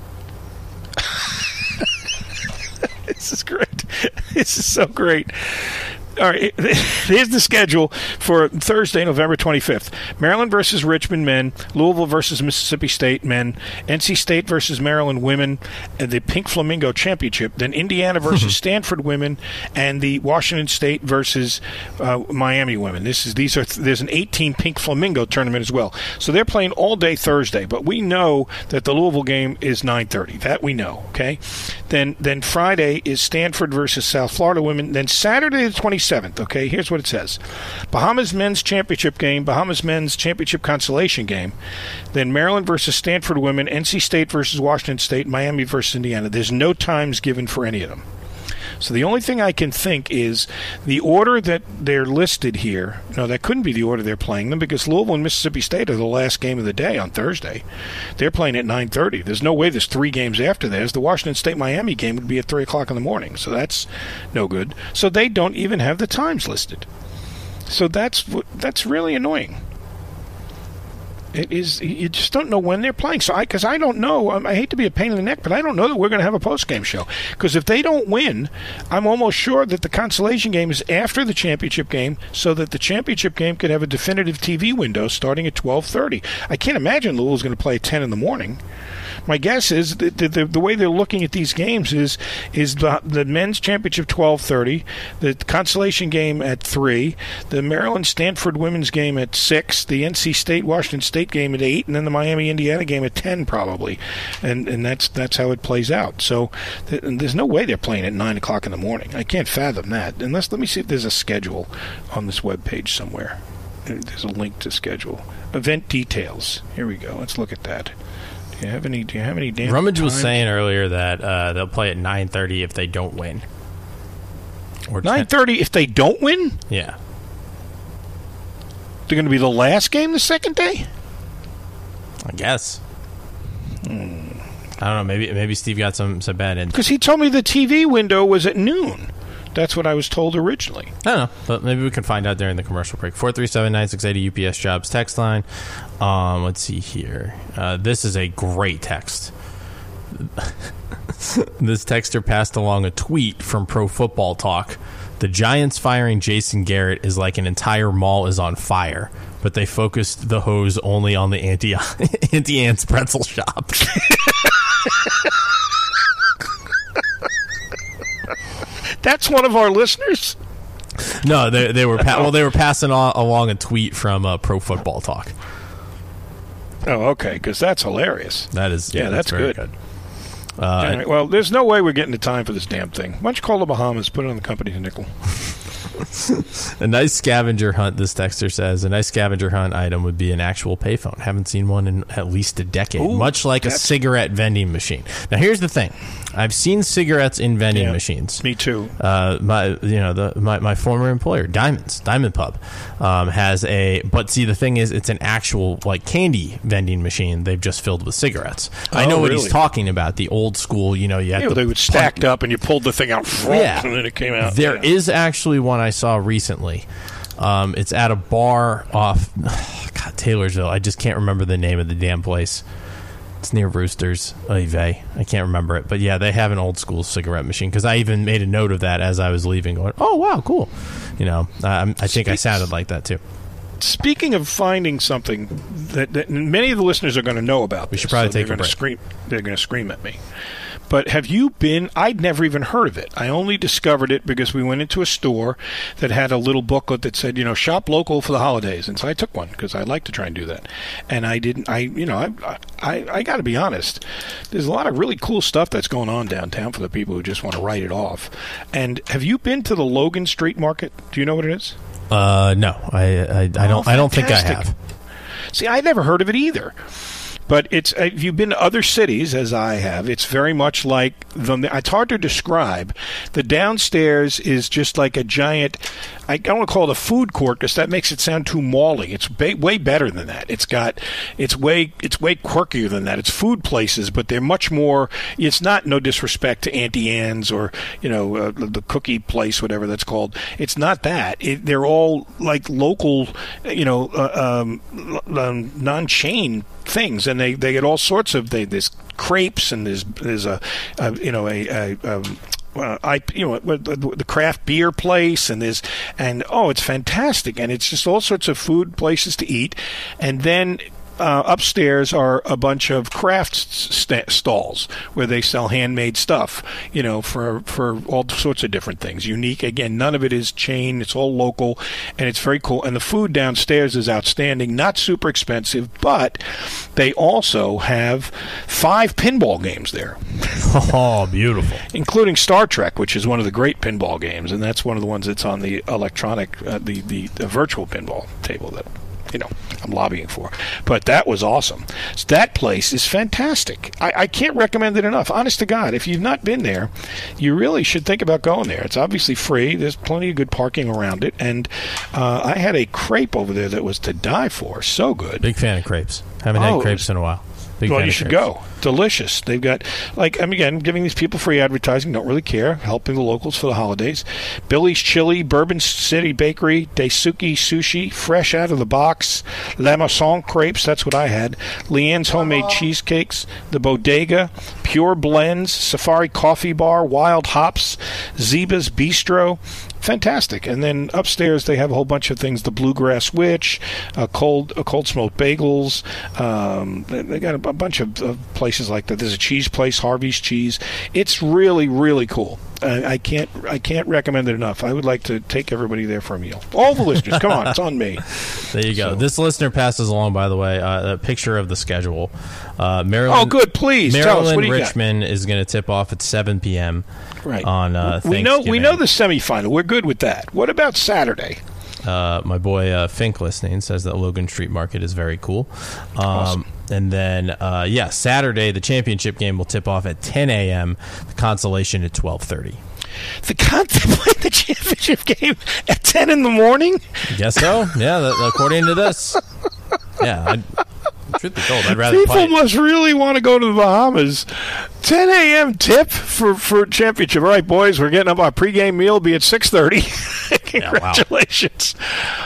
[SPEAKER 5] This is great. This is so great. All right, here's the schedule for Thursday, November twenty-fifth. Maryland versus Richmond men, Louisville versus Mississippi State men, N C State versus Maryland women, and the Pink Flamingo Championship. Then Indiana versus Stanford women, and the Washington State versus uh, Miami women. This is these are there's an eight-team Pink Flamingo tournament as well. So they're playing all day Thursday, but we know that the Louisville game is nine thirty. That we know. Okay. Then then Friday is Stanford versus South Florida women. Then Saturday the twenty-seventh. Okay, here's what it says. Bahamas men's championship game, Bahamas men's championship consolation game, then Maryland versus Stanford women, N C State versus Washington State, Miami versus Indiana. There's no times given for any of them. So the only thing I can think is the order that they're listed here. No, that couldn't be the order they're playing them because Louisville and Mississippi State are the last game of the day on Thursday. They're playing at nine thirty. There's no way there's three games after theirs. The Washington State-Miami game would be at three o'clock in the morning, so that's no good. So they don't even have the times listed. So that's that's really annoying. It is. You just don't know when they're playing. So I, because I don't know. I, I hate to be a pain in the neck, but I don't know that we're going to have a post-game show. Because if they don't win, I'm almost sure that the consolation game is after the championship game, so that the championship game could have a definitive T V window starting at twelve thirty. I can't imagine Louisville's going to play at ten in the morning. My guess is that the, the, the way they're looking at these games is is the, the men's championship twelve thirty, the consolation game at three, the Maryland-Stanford women's game at six, the N C State-Washington State game at eight, and then the Miami-Indiana game at ten probably. And and that's that's how it plays out. So th- there's no way they're playing at nine o'clock in the morning. I can't fathom that. Unless, let me see if there's a schedule on this webpage somewhere. There's a link to schedule. Event details. Here we go. Let's look at that. Do you have any? Do you have any damn?
[SPEAKER 6] Rummage was
[SPEAKER 5] time?
[SPEAKER 6] saying earlier that uh, they'll play at nine thirty if they don't win. Or
[SPEAKER 5] nine thirty if they don't win.
[SPEAKER 6] Yeah,
[SPEAKER 5] they're going to be the last game the second day.
[SPEAKER 6] I guess.
[SPEAKER 5] Hmm.
[SPEAKER 6] I don't know. Maybe maybe Steve got some some bad in
[SPEAKER 5] because he told me the T V window was at noon. That's what I was told originally.
[SPEAKER 6] I don't know, but maybe we can find out during the commercial break. four three seven, nine six eight zero U P S Jobs text line. Um, let's see here. Uh, this is a great text. This texter passed along a tweet from Pro Football Talk. The Giants firing Jason Garrett is like an entire mall is on fire, but they focused the hose only on the anti anti-ants pretzel shop.
[SPEAKER 5] That's one of our listeners.
[SPEAKER 6] No, they they were pa- well. They were passing on, along a tweet from uh, Pro Football Talk.
[SPEAKER 5] Oh, okay, because that's hilarious.
[SPEAKER 6] That is,
[SPEAKER 5] yeah,
[SPEAKER 6] yeah
[SPEAKER 5] that's,
[SPEAKER 6] that's very
[SPEAKER 5] good.
[SPEAKER 6] good. Uh,
[SPEAKER 5] All right, well, there's no way we're getting the time for this damn thing. Why don't you call the Bahamas, put it on the company's nickel?
[SPEAKER 6] A nice scavenger hunt, this texter says, a nice scavenger hunt item would be an actual payphone. Haven't seen one in at least a decade,
[SPEAKER 5] Ooh,
[SPEAKER 6] much like a cigarette vending machine. Now, here's the thing. I've seen cigarettes in vending
[SPEAKER 5] yeah,
[SPEAKER 6] machines.
[SPEAKER 5] Me too.
[SPEAKER 6] Uh, my, you know, the my, my former employer, Diamonds, Diamond Pub, um, has a. But see, the thing is, it's an actual like candy vending machine. They've just filled with cigarettes.
[SPEAKER 5] Oh,
[SPEAKER 6] I know what
[SPEAKER 5] really?
[SPEAKER 6] he's talking about. The old school, you know, you had
[SPEAKER 5] Yeah,
[SPEAKER 6] the
[SPEAKER 5] they would stacked up, and you pulled the thing out,
[SPEAKER 6] yeah.
[SPEAKER 5] and then it came out.
[SPEAKER 6] There
[SPEAKER 5] yeah.
[SPEAKER 6] is actually one I saw recently. Um, it's at a bar off God, Taylorsville. I just can't remember the name of the damn place. It's near Roosters, Oy vey. I can't remember it. But, yeah, they have an old-school cigarette machine because I even made a note of that as I was leaving going, oh, wow, cool. You know, um, I think I sounded like that, too.
[SPEAKER 5] Speaking of finding something that, that many of the listeners are going to know about,
[SPEAKER 6] we
[SPEAKER 5] this,
[SPEAKER 6] should probably
[SPEAKER 5] so
[SPEAKER 6] take
[SPEAKER 5] they're
[SPEAKER 6] a
[SPEAKER 5] gonna
[SPEAKER 6] break.
[SPEAKER 5] Scream, they're going to scream at me. But have you been? I'd never even heard of it. I only discovered it because we went into a store that had a little booklet that said, you know, shop local for the holidays. And so I took one because I like to try and do that. And I didn't. I, you know, I, I, I got to be honest. There's a lot of really cool stuff that's going on downtown for the people who just want to write it off. And have you been to the Logan Street Market? Do you know what it is?
[SPEAKER 6] Uh, no, I, I, I don't.
[SPEAKER 5] Oh,
[SPEAKER 6] I don't think I
[SPEAKER 5] fantastic.
[SPEAKER 6] have.
[SPEAKER 5] See, I never heard of it either. But it's uh, if you've been to other cities, as I have, it's very much like the. It's hard to describe. The downstairs is just like a giant. I don't want to call it a food court because that makes it sound too mauling. It's ba- way better than that. It's got. It's way. It's way quirkier than that. It's food places, but they're much more. It's not. No disrespect to Auntie Anne's or you know uh, the cookie place, whatever that's called. It's not that. It, they're all like local, you know, uh, um, um, non-chain things, and they, they get all sorts of they, there's crepes and there's there's a, a you know a, a um, uh, I you know the, the craft beer place and there's and oh it's fantastic, and it's just all sorts of food places to eat, and then Uh, upstairs are a bunch of craft st- stalls where they sell handmade stuff, you know, for for all sorts of different things. Unique, again, none of it is chain. It's all local, and it's very cool. And the food downstairs is outstanding. Not super expensive, but they also have five pinball games there.
[SPEAKER 6] Oh, beautiful.
[SPEAKER 5] Including Star Trek, which is one of the great pinball games, and that's one of the ones that's on the electronic, uh, the, the the virtual pinball table that you know, I'm lobbying for. But that was awesome. So that place is fantastic. I, I can't recommend it enough. Honest to God, if you've not been there, you really should think about going there. It's obviously free. There's plenty of good parking around it. And uh, I had a crepe over there that was to die for. So good.
[SPEAKER 6] Big fan of crepes. Haven't
[SPEAKER 5] Oh,
[SPEAKER 6] had crepes in a while. Big
[SPEAKER 5] well,
[SPEAKER 6] fan
[SPEAKER 5] you
[SPEAKER 6] of
[SPEAKER 5] should
[SPEAKER 6] crepes.
[SPEAKER 5] go. Delicious. They've got, like, I'm again giving these people free advertising. Don't really care. Helping the locals for the holidays. Billy's Chili, Bourbon City Bakery, Daisuke Sushi, fresh out of the box. La Maison crepes. That's what I had. Leanne's homemade cheesecakes. The Bodega, Pure Blends, Safari Coffee Bar, Wild Hops, Zeba's Bistro. Fantastic. And then upstairs they have a whole bunch of things. The Bluegrass Witch, uh, cold uh, cold smoked bagels. Um, they, they got a, a bunch of, of places like that. There's a cheese place, Harvey's Cheese. It's really, really cool. I, I can't I can't recommend it enough. I would like to take everybody there for a meal. All the listeners, come on, it's on me.
[SPEAKER 6] There you go.
[SPEAKER 5] So-
[SPEAKER 6] This listener passes along, by the way, uh, a picture of the schedule. Uh, Maryland,
[SPEAKER 5] Oh, good. Please tell us.
[SPEAKER 6] Maryland
[SPEAKER 5] What do you got?
[SPEAKER 6] Richmond is going to tip off at seven p.m.
[SPEAKER 5] Right.
[SPEAKER 6] on uh,
[SPEAKER 5] we know we
[SPEAKER 6] Thanksgiving.
[SPEAKER 5] know the semifinal. We're good with that. What about Saturday?
[SPEAKER 6] Uh, my boy uh, Fink listening says that Logan Street Market is very cool. Um,
[SPEAKER 5] Awesome.
[SPEAKER 6] And then, uh, yeah, Saturday, the championship game will tip off at ten a.m., the consolation at twelve thirty.
[SPEAKER 5] The contemplate the championship game at ten in the morning.
[SPEAKER 6] Guess so? Yeah, that, according to this. Yeah, I'd, truth be told, I'd rather
[SPEAKER 5] People
[SPEAKER 6] play.
[SPEAKER 5] must really want to go to the Bahamas. ten a.m. tip for, for championship. All right, boys, we're getting up. Our pregame meal will be at six thirty. Congratulations.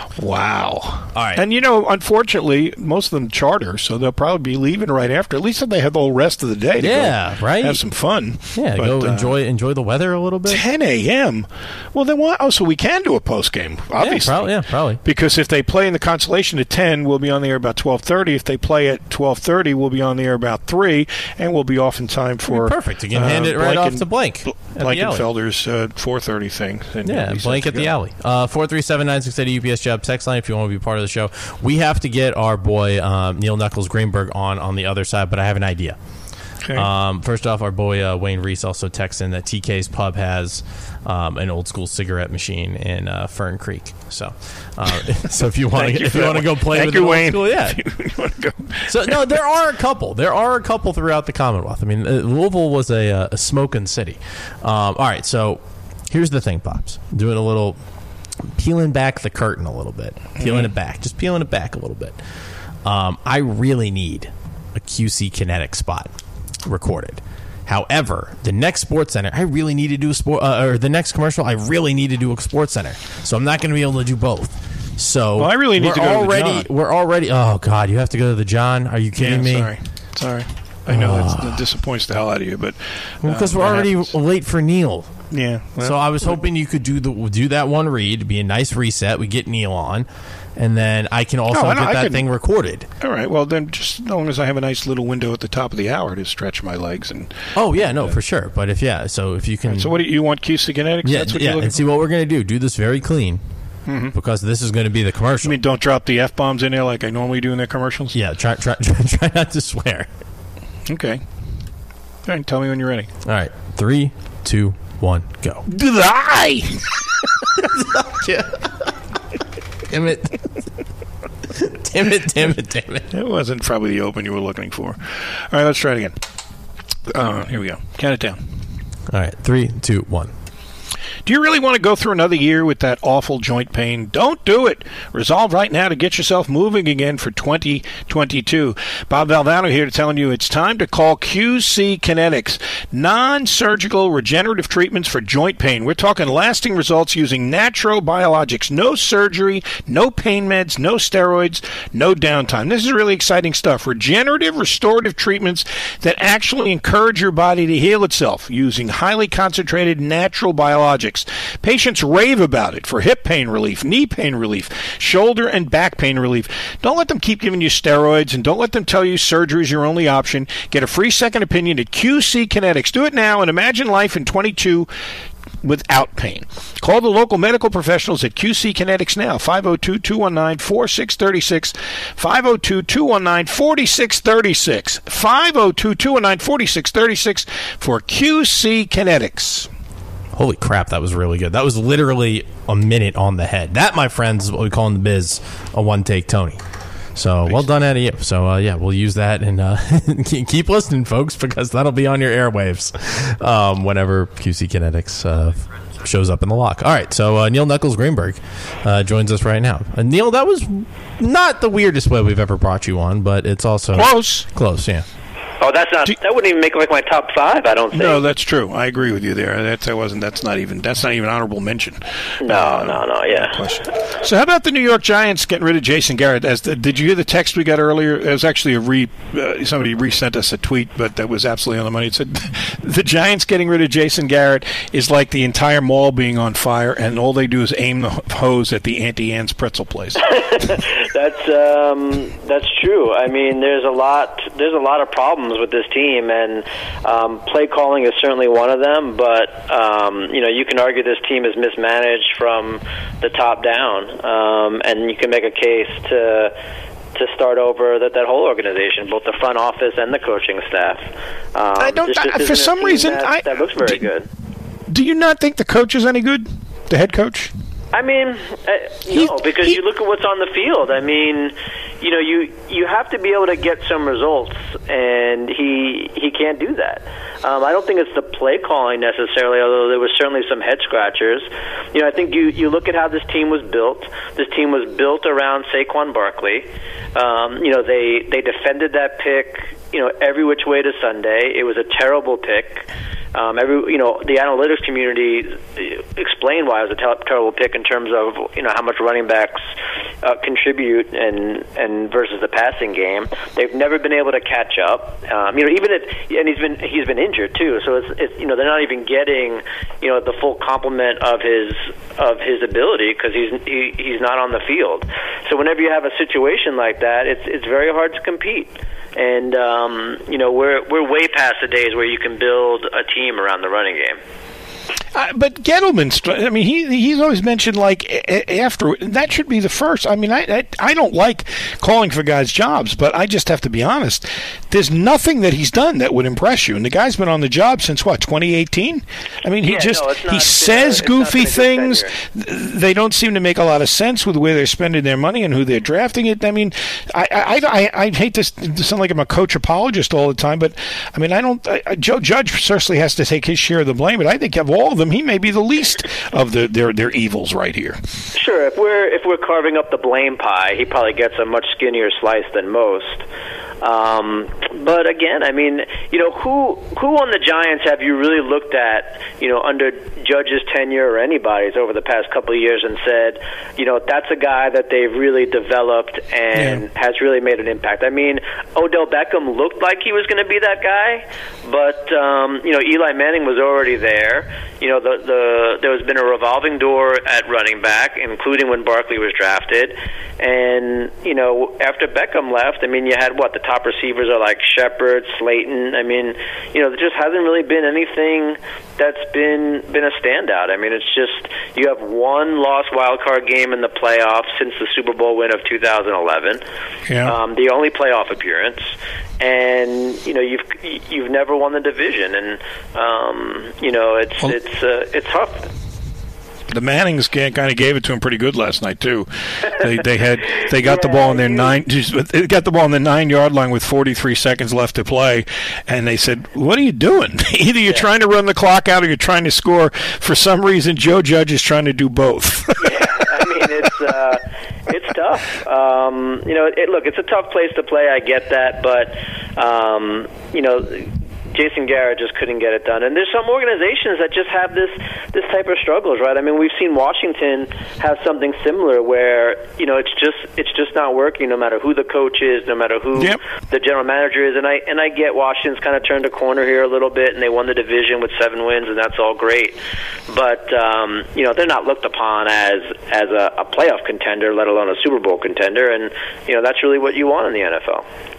[SPEAKER 5] Wow.
[SPEAKER 6] All right.
[SPEAKER 5] And, you know, unfortunately, most of them charter, so they'll probably be leaving right after. At least if they have the whole rest of the day to
[SPEAKER 6] Yeah,
[SPEAKER 5] go
[SPEAKER 6] right?
[SPEAKER 5] have some fun.
[SPEAKER 6] Yeah,
[SPEAKER 5] But,
[SPEAKER 6] go
[SPEAKER 5] uh,
[SPEAKER 6] enjoy enjoy the weather a little bit.
[SPEAKER 5] ten a.m. Well, then why? Oh, so we can do a post game, obviously.
[SPEAKER 6] Yeah, probably. Yeah, probably.
[SPEAKER 5] Because if they play in the consolation at ten, we'll be on the air about twelve thirty. If they play at twelve thirty, we'll be on the air about three, and we'll be off in time for
[SPEAKER 6] Perfect. You can hand it right off to Blank
[SPEAKER 5] Bl-
[SPEAKER 6] at the alley.
[SPEAKER 5] Blankenfelder's uh, four thirty thing. And
[SPEAKER 6] Yeah,
[SPEAKER 5] he's
[SPEAKER 6] Blank
[SPEAKER 5] set
[SPEAKER 6] at
[SPEAKER 5] to
[SPEAKER 6] the
[SPEAKER 5] go.
[SPEAKER 6] alley. Uh, four three seven, nine six eight U P S Job text line if you want to be part of the show. We have to get our boy um, Neil Knuckles Greenberg on on the other side, but I have an idea.
[SPEAKER 5] Okay.
[SPEAKER 6] Um, first off, our boy uh, Wayne Reese also texts in that T K's Pub has um, an old school cigarette machine in uh, Fern Creek. So, uh, so if you want
[SPEAKER 5] Thank
[SPEAKER 6] to,
[SPEAKER 5] you
[SPEAKER 6] if
[SPEAKER 5] for
[SPEAKER 6] you
[SPEAKER 5] that
[SPEAKER 6] want to
[SPEAKER 5] one.
[SPEAKER 6] go play
[SPEAKER 5] Thank
[SPEAKER 6] with
[SPEAKER 5] you,
[SPEAKER 6] an old
[SPEAKER 5] Wayne.
[SPEAKER 6] school, yeah.
[SPEAKER 5] You wanna go-
[SPEAKER 6] So no, there are a couple. There are a couple throughout the Commonwealth. I mean, uh, Louisville was a, uh, a smoking city. Um, all right, so here's the thing, Pops. Doing a little peeling back the curtain a little bit, peeling it back, just peeling it back a little bit. Um, I really need a Q C Kinetic spot recorded. However, the next Sports Center, I really need to do a sport, uh, or the next commercial, I really need to do a Sports Center. So I'm not going to be able to do both. So
[SPEAKER 5] Well, I really need
[SPEAKER 6] we're
[SPEAKER 5] to go to the
[SPEAKER 6] already,
[SPEAKER 5] John.
[SPEAKER 6] We're already. Oh God, you have to go to the John? Are you kidding
[SPEAKER 5] yeah,
[SPEAKER 6] me?
[SPEAKER 5] Sorry. Sorry. I know that's, that disappoints the hell out of you, but
[SPEAKER 6] Well, because
[SPEAKER 5] uh,
[SPEAKER 6] we're
[SPEAKER 5] that
[SPEAKER 6] already
[SPEAKER 5] happens.
[SPEAKER 6] late for Neil.
[SPEAKER 5] Yeah. well,
[SPEAKER 6] So I was hoping you could do the do that one read, be a nice reset. We get Neil on, and then I can also
[SPEAKER 5] No, I know,
[SPEAKER 6] get
[SPEAKER 5] I
[SPEAKER 6] that
[SPEAKER 5] can-
[SPEAKER 6] thing recorded.
[SPEAKER 5] all right. Well, then, just as long as I have a nice little window at the top of the hour to stretch my legs and.
[SPEAKER 6] Oh yeah, no, for sure. But if yeah, so if you can,
[SPEAKER 5] So, what do you, you want? Q C Kinetics?
[SPEAKER 6] yeah,
[SPEAKER 5] That's what
[SPEAKER 6] yeah,
[SPEAKER 5] you're looking
[SPEAKER 6] and see what we're gonna do. Do this very clean, because this is going to be the
[SPEAKER 5] for? I
[SPEAKER 6] commercial.
[SPEAKER 5] mean, don't drop the f bombs in there like I normally do in their commercials.
[SPEAKER 6] yeah, try try try, try not to swear.
[SPEAKER 5] Okay. All right. Tell me when you're ready.
[SPEAKER 6] All right, three, two, one, go.
[SPEAKER 5] Die.
[SPEAKER 6] Damn it! damn it! Damn it! Damn it!
[SPEAKER 5] It wasn't probably the open you were looking for. All right. Let's try it again. Uh, here we go. Count it down.
[SPEAKER 6] All right, three, two, one.
[SPEAKER 5] Do you really want to go through another year with that awful joint pain? Don't do it. Resolve right now to get yourself moving again for twenty twenty-two. Bob Valvano here to telling you it's time to call Q C Kinetics. Non-surgical regenerative treatments for joint pain. We're talking lasting results using natural biologics. No surgery, no pain meds, no steroids, no downtime. This is really exciting stuff. Regenerative, restorative treatments that actually encourage your body to heal itself using highly concentrated natural biologics. Patients rave about it for hip pain relief, knee pain relief, shoulder and back pain relief. Don't let them keep giving you steroids, and don't let them tell you surgery is your only option. Get a free second opinion at Q C Kinetics. Do it now and imagine life in twenty-two without pain. Call the local medical professionals at Q C Kinetics now, five oh two, two one nine, four six three six, five oh two, two one nine, four six three six, five oh two, two one nine, four six three six for Q C Kinetics.
[SPEAKER 6] Holy crap, that was really good. That was literally a minute on the head. That, my friends, is what we call in the biz a one-take Tony. So well done out of you. So uh, yeah, we'll use that and uh, keep listening, folks, because that'll be on your airwaves um, whenever Q C Kinetics uh, shows up in the lock. All right, so uh, Neil Knuckles Greenberg uh, joins us right now. Uh, Neil, that was not the weirdest way we've ever brought you on, but it's also
[SPEAKER 5] close.
[SPEAKER 6] Close, yeah.
[SPEAKER 8] Oh, that's not. That wouldn't even make like my top five. I don't think.
[SPEAKER 5] No, that's true. I agree with you there. That's that wasn't. That's not even. That's not even honorable mention.
[SPEAKER 8] No, uh, no, no. Yeah.
[SPEAKER 5] Question. So, how about the New York Giants getting rid of Jason Garrett? As the, did you hear the text we got earlier? It was actually a re. Uh, somebody resent us a tweet, but that was absolutely on the money. It said the Giants getting rid of Jason Garrett is like the entire mall being on fire, and all they do is aim the hose at the Auntie Anne's pretzel place.
[SPEAKER 8] that's um, that's true. I mean, there's a lot. There's a lot of problems with this team. And um, play calling is certainly one of them, but um, you know, you can argue this team is mismanaged from the top down, um, and you can make a case to to start over that, that whole organization, both the front office and the coaching staff. Um,
[SPEAKER 5] I don't. I, for some reason,
[SPEAKER 8] that,
[SPEAKER 5] I,
[SPEAKER 8] that looks very
[SPEAKER 5] do,
[SPEAKER 8] good.
[SPEAKER 5] Do you not think the coach is any good? The head coach?
[SPEAKER 8] I mean, uh, no, because he, you look at what's on the field. I mean, you know, you you have to be able to get some results, and he he can't do that. Um, I don't think it's the play calling necessarily, although there was certainly some head scratchers. You know, I think you, you look at how this team was built. This team was built around Saquon Barkley. Um, you know, they they defended that pick, you know, every which way to Sunday. It was a terrible pick. Um, every you know, the analytics community explained why it was a ter- terrible pick in terms of, you know, how much running backs uh, contribute and and versus the passing game. They've never been able to catch up. Um, you know, even if and he's been he's been injured too. So it's, it's you know, they're not even getting, you know, the full complement of his of his ability because he's he, he's not on the field. So whenever you have a situation like that, it's it's very hard to compete. And um, you know, we're we're way past the days where you can build a team around the running game.
[SPEAKER 5] Uh, but Gettleman's, I mean, he he's always mentioned, like, a- after, that should be the first. I mean, I, I I don't like calling for guys' jobs, but I just have to be honest. There's nothing that he's done that would impress you. And the guy's been on the job since, what, twenty eighteen? I mean, he
[SPEAKER 8] yeah,
[SPEAKER 5] just,
[SPEAKER 8] no,
[SPEAKER 5] he says
[SPEAKER 8] a,
[SPEAKER 5] goofy things. They don't seem to make a lot of sense with where they're spending their money and who they're drafting it. I mean, I I, I, I hate to sound like I'm a coach apologist all the time, but, I mean, I don't, I, Joe Judge certainly has to take his share of the blame, but I think of all of them, he may be the least of the, their their evils right here.
[SPEAKER 8] Sure, if we're if we're carving up the blame pie, he probably gets a much skinnier slice than most. Um, but again, I mean, you know, who who on the Giants have you really looked at, you know, under Judge's tenure or anybody's over the past couple of years and said, you know, that's a guy that they've really developed and yeah. has really made an impact? I mean, Odell Beckham looked like he was going to be that guy, but um, you know, Eli Manning was already there. You know, the the there has been a revolving door at running back, including when Barkley was drafted. And, you know, after Beckham left, I mean, you had, what, the top receivers are like Shepard, Slayton. I mean, you know, there just hasn't really been anything that's been been a standout. I mean, it's just, you have one lost wild card game in the playoffs since the Super Bowl win of two thousand eleven.
[SPEAKER 5] Yeah.
[SPEAKER 8] Um, the only playoff appearance. And, you know, you've you've never won the division. And, um, you know, it's, well, it's, uh, it's tough.
[SPEAKER 5] The Mannings kind of gave it to him pretty good last night too. They they had they got yeah, the ball in their nine they got the ball in the nine yard line with forty-three seconds left to play, and they said, "What are you doing? Either you're yeah. trying to run the clock out or you're trying to score." For some reason, Joe Judge is trying to do both.
[SPEAKER 8] yeah, I mean it's uh, it's tough. Um, you know, it, look, it's a tough place to play. I get that, but um, you know. Jason Garrett just couldn't get it done. And there's some organizations that just have this this type of struggles, right? I mean, we've seen Washington have something similar where, you know, it's just it's just not working no matter who the coach is, no matter who
[SPEAKER 5] yep.
[SPEAKER 8] the general manager is. And I and I get Washington's kind of turned a corner here a little bit, and they won the division with seven wins, and that's all great. But, um, you know, they're not looked upon as, as a, a playoff contender, let alone a Super Bowl contender. And, you know, that's really what you want in the N F L.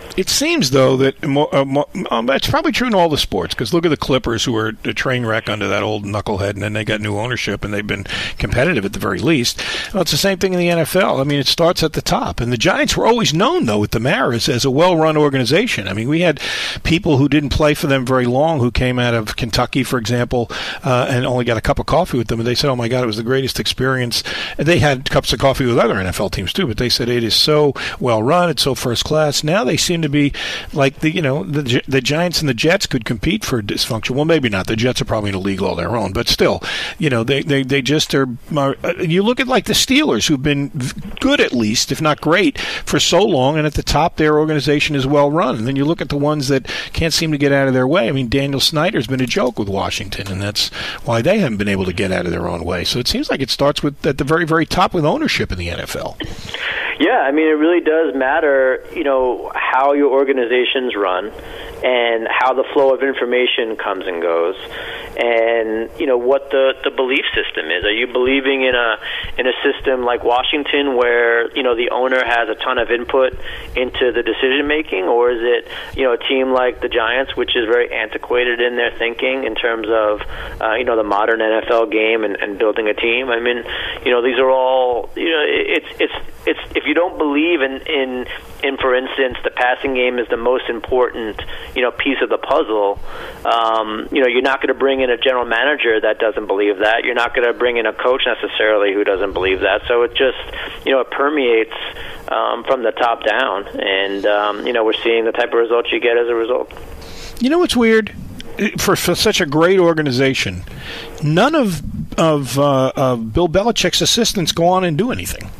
[SPEAKER 5] It seems, though, that more, uh, more, um, that's probably true in all the sports, because look at the Clippers, who were a train wreck under that old knucklehead, and then they got new ownership, and they've been competitive at the very least. Well, it's the same thing in the N F L. I mean, it starts at the top. And the Giants were always known, though, with the Maras as a well-run organization. I mean, we had people who didn't play for them very long who came out of Kentucky, for example, uh, and only got a cup of coffee with them, and they said, oh, my God, it was the greatest experience. And they had cups of coffee with other N F L teams, too, but they said it is so well-run, it's so first class. Now they seem to be like the you know the the Giants and the Jets could compete for dysfunction. Well, maybe not. The Jets are probably in a league all their own, but still, you know they they, they just are. are you look at like the Steelers, who've been good at least, if not great, for so long, and at the top their organization is well run. And then you look at the ones that can't seem to get out of their way. I mean, Daniel Snyder's been a joke with Washington, and that's why they haven't been able to get out of their own way. So it seems like it starts with at the very very top with ownership in the N F L.
[SPEAKER 8] Yeah, I mean, it really does matter, you know, how your organizations run and how the flow of information comes and goes, and you know what the, the belief system is. Are you believing in a in a system like Washington, where you know the owner has a ton of input into the decision making, or is it you know a team like the Giants, which is very antiquated in their thinking in terms of uh, you know the modern N F L game and, and building a team? I mean, you know, these are all you know. It's it's it's if you don't believe in in in for instance the passing game is the most important you know piece of the puzzle, um, you know you're not going to bring in a general manager that doesn't believe that. You're not going to bring in a coach necessarily who doesn't believe that. So it just you know it permeates um, from the top down, and um, you know we're seeing the type of results you get as a result.
[SPEAKER 5] You know what's weird? For, for such a great organization, none of of, uh, of Bill Belichick's assistants go on and do anything.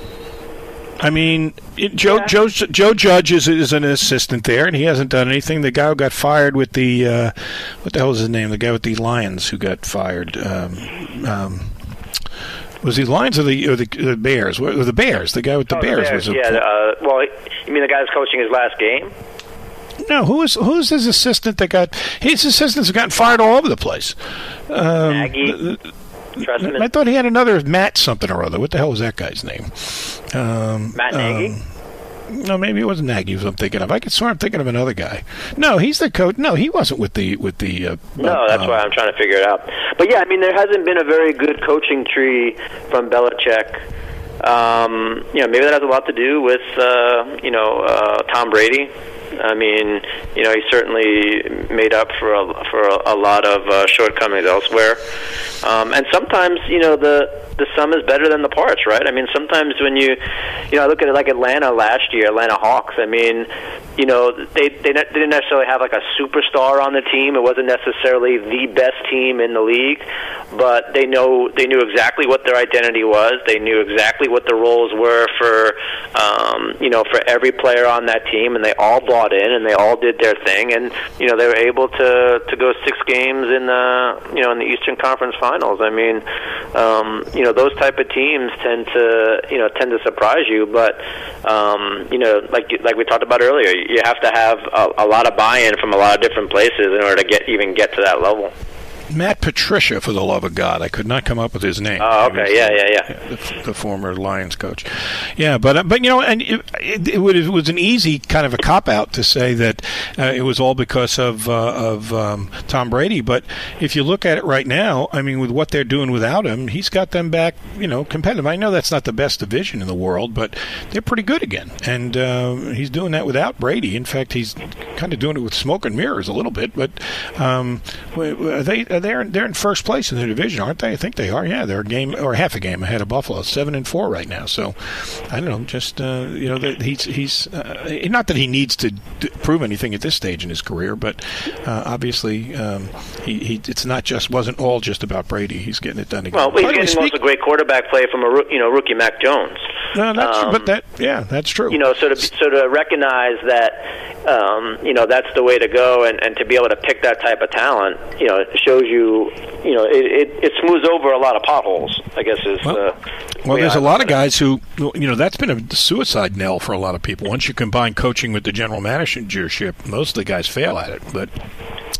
[SPEAKER 5] I mean, it, Joe, yeah. Joe Joe Judge is, is an assistant there, and he hasn't done anything. The guy who got fired with the uh, what the hell is his name? The guy with the Lions who got fired. Um, um, was he Lions or the or the, the Bears? Or the Bears. The guy with the
[SPEAKER 8] oh,
[SPEAKER 5] Bears,
[SPEAKER 8] the Bears
[SPEAKER 5] was. A,
[SPEAKER 8] yeah. Uh, well, you mean the guy who's coaching his last game?
[SPEAKER 5] No, who is who's his assistant that got his assistants have gotten fired all over the place. Um,
[SPEAKER 8] Maggie.
[SPEAKER 5] The, the, I thought he had another Matt something or other. What the hell was that guy's name? Um,
[SPEAKER 8] Matt Nagy?
[SPEAKER 5] Um, no, maybe it wasn't Nagy who I'm thinking of. I could swear I'm thinking of another guy. No, he's the coach. No, he wasn't with the with the. Uh,
[SPEAKER 8] no, that's uh, why I'm trying to figure it out. But yeah, I mean, there hasn't been a very good coaching tree from Belichick. Um, you know, maybe that has a lot to do with uh, you know uh, Tom Brady. I mean, you know, he certainly made up for a, for a, a lot of uh, shortcomings elsewhere. Um, and sometimes, you know, the the sum is better than the parts, right? I mean, sometimes when you, you know, I look at it like Atlanta last year, Atlanta Hawks. I mean, you know, they they, ne- they didn't necessarily have like a superstar on the team. It wasn't necessarily the best team in the league, but they know they knew exactly what their identity was. They knew exactly what the roles were for, um, you know, for every player on that team, and they all bought in and they all did their thing, and you know they were able to to go six games in the you know in the Eastern Conference Finals. I mean, um, you know those type of teams tend to you know tend to surprise you, but um, you know like like we talked about earlier, you have to have a, a lot of buy-in from a lot of different places in order to get even get to that level.
[SPEAKER 5] Matt Patricia, for the love of God. I could not come up with his name.
[SPEAKER 8] Oh, okay. Yeah, yeah, yeah.
[SPEAKER 5] yeah the, the former Lions coach. Yeah, but, but you know, and it, it, it was an easy kind of a cop-out to say that uh, it was all because of, uh, of um, Tom Brady. But if you look at it right now, I mean, with what they're doing without him, he's got them back, you know, competitive. I know that's not the best division in the world, but they're pretty good again. And uh, he's doing that without Brady. In fact, he's kind of doing it with smoke and mirrors a little bit. But um, they... They're they're in first place in their division, aren't they? I think they are. Yeah, they're a game or half a game ahead of Buffalo, seven and four right now. So I don't know. Just uh, you know, he's he's uh, not that he needs to d- prove anything at this stage in his career, but uh, obviously um, he, he it's not just wasn't all just about Brady. He's getting it done again.
[SPEAKER 8] Well, he's getting way, speak- also great quarterback play from a you know rookie Mac Jones.
[SPEAKER 5] No, that's
[SPEAKER 8] um,
[SPEAKER 5] but that yeah, that's true.
[SPEAKER 8] You know, so to so to recognize that um, you know that's the way to go, and, and to be able to pick that type of talent, you know, it shows you, you know, it, it, it smooths over a lot of potholes, I guess is
[SPEAKER 5] well,
[SPEAKER 8] uh,
[SPEAKER 5] well there's a lot of guys who, you know, that's been a suicide knell for a lot of people. Once you combine coaching with the general managership, most of the guys fail at it. But,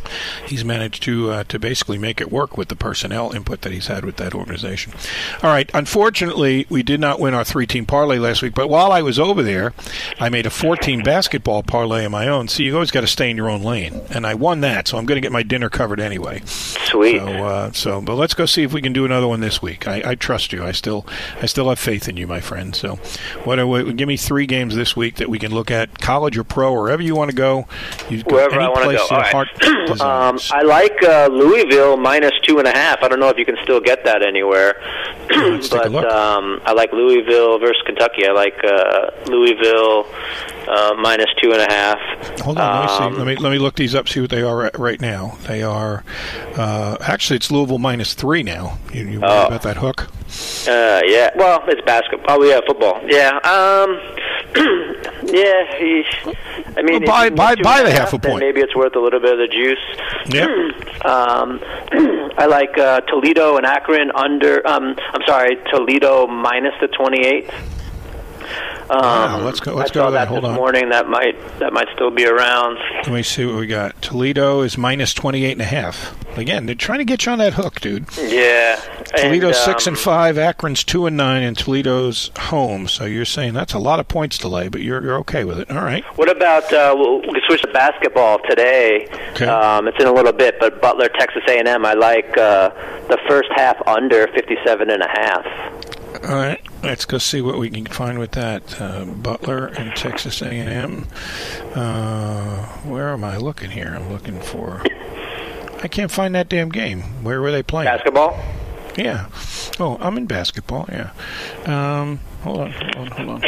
[SPEAKER 5] he's managed to uh, to basically make it work with the personnel input that he's had with that organization. All right. Unfortunately, we did not win our three-team parlay last week, but while I was over there, I made a four-team basketball parlay of my own. So you always got to stay in your own lane, and I won that, so I'm going to get my dinner covered anyway.
[SPEAKER 8] Sweet.
[SPEAKER 5] So, uh, so, but let's go see if we can do another one this week. I, I trust you. I still, I still have faith in you, my friend. So, what? what give me three games this week that we can look at, college or pro, wherever you want to go. You
[SPEAKER 8] Wherever I want to go. All right. um, I like uh, Louisville minus two and a half. I don't know if you can still get that anywhere, but um, I like Louisville versus Kentucky. I like uh, Louisville uh, minus two and a half.
[SPEAKER 5] Hold on, let me
[SPEAKER 8] um,
[SPEAKER 5] see. Let me let me look these up. See what they are right, right now. They are uh, actually it's Louisville minus three now. You, you worried
[SPEAKER 8] oh.
[SPEAKER 5] about that hook?
[SPEAKER 8] Uh, yeah. Well, it's basketball. Oh, yeah, football. Yeah. Um. yeah. He, I mean,
[SPEAKER 5] well, buy buy buy the half a point.
[SPEAKER 8] Maybe it's worth a little bit of the juice.
[SPEAKER 5] Yeah.
[SPEAKER 8] um. I like uh, Toledo and Akron under. Um. I'm sorry, Toledo minus the twenty-eight. Um,
[SPEAKER 5] wow, let's go. Let's
[SPEAKER 8] I
[SPEAKER 5] go
[SPEAKER 8] saw
[SPEAKER 5] to that.
[SPEAKER 8] that
[SPEAKER 5] Hold
[SPEAKER 8] this
[SPEAKER 5] on.
[SPEAKER 8] morning. That might that might still be around.
[SPEAKER 5] Let me see what we got. Toledo is minus twenty-eight and a half. Again, they're trying to get you on that hook, dude.
[SPEAKER 8] Yeah.
[SPEAKER 5] Toledo's
[SPEAKER 8] and,
[SPEAKER 5] six
[SPEAKER 8] um,
[SPEAKER 5] and five. Akron's two and nine, and Toledo's home. So you're saying that's a lot of points to lay, but you're you're okay with it. All right.
[SPEAKER 8] What about uh, we'll, we can switch to basketball today?
[SPEAKER 5] Okay.
[SPEAKER 8] Um, it's in a little bit, but Butler, Texas A and M. I like uh, the first half under fifty-seven and a half.
[SPEAKER 5] All right, let's go see what we can find with that. Uh, Butler and Texas A and M. Uh, where am I looking here? I'm looking for... I can't find that damn game. Where were they playing?
[SPEAKER 8] Basketball?
[SPEAKER 5] Yeah. Oh, I'm in basketball, yeah. Um, hold on, hold on, hold on.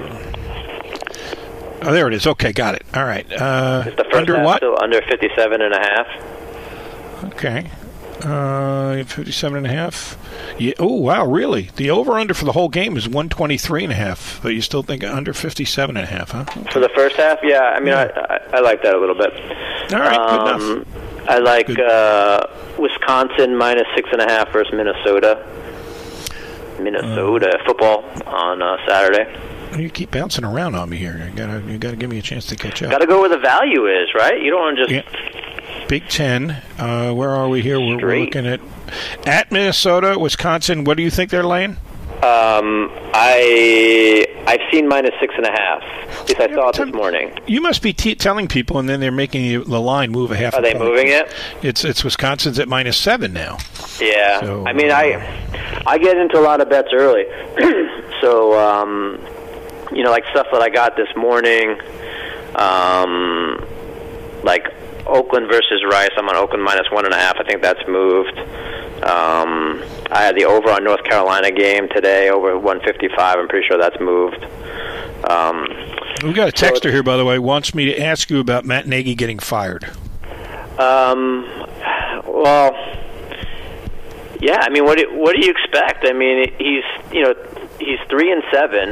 [SPEAKER 5] Oh, there it is. Okay, got it. All right. Uh,
[SPEAKER 8] Is the first
[SPEAKER 5] under
[SPEAKER 8] half
[SPEAKER 5] what?
[SPEAKER 8] still under fifty-seven and a half?
[SPEAKER 5] Okay. Uh, fifty-seven and a half. Yeah. Oh, wow, really? The over-under for the whole game is one twenty-three and a half, but you still think under fifty-seven and a half, huh?
[SPEAKER 8] For the first half? Yeah, I mean,
[SPEAKER 5] Yeah.
[SPEAKER 8] I, I, I like that a little bit.
[SPEAKER 5] All right, good
[SPEAKER 8] um,
[SPEAKER 5] enough.
[SPEAKER 8] I like
[SPEAKER 5] Good.
[SPEAKER 8] uh, Wisconsin minus six and a half versus Minnesota. Minnesota uh, football on uh, Saturday.
[SPEAKER 5] You keep bouncing around on me here. You gotta, you gotta give me a chance to catch up.
[SPEAKER 8] Got to go where the value is, right? You don't want to just...
[SPEAKER 5] Yeah. Big Ten. Uh, where are we here? We're, we're
[SPEAKER 8] Straight.
[SPEAKER 5] looking at at Minnesota, Wisconsin. What do you think they're laying?
[SPEAKER 8] Um, I I've seen minus six and a half. At least I saw it this morning.
[SPEAKER 5] You must be t- telling people, and then they're making you, the line move a half.
[SPEAKER 8] Are
[SPEAKER 5] a
[SPEAKER 8] they
[SPEAKER 5] point.
[SPEAKER 8] moving it?
[SPEAKER 5] It's it's Wisconsin's at minus seven now.
[SPEAKER 8] Yeah.
[SPEAKER 5] So,
[SPEAKER 8] I mean, I I get into a lot of bets early, so um, you know, like stuff that I got this morning, um, like Oakland versus Rice. I'm on Oakland minus one and a half. I think that's moved. Um, I had the over on North Carolina game today, over one fifty-five. I'm pretty sure that's moved. Um,
[SPEAKER 5] We've got a texter so here, by the way, wants me to ask you about Matt Nagy getting fired.
[SPEAKER 8] Um, well, yeah. I mean, what do, what do you expect? I mean, he's you know he's three and seven.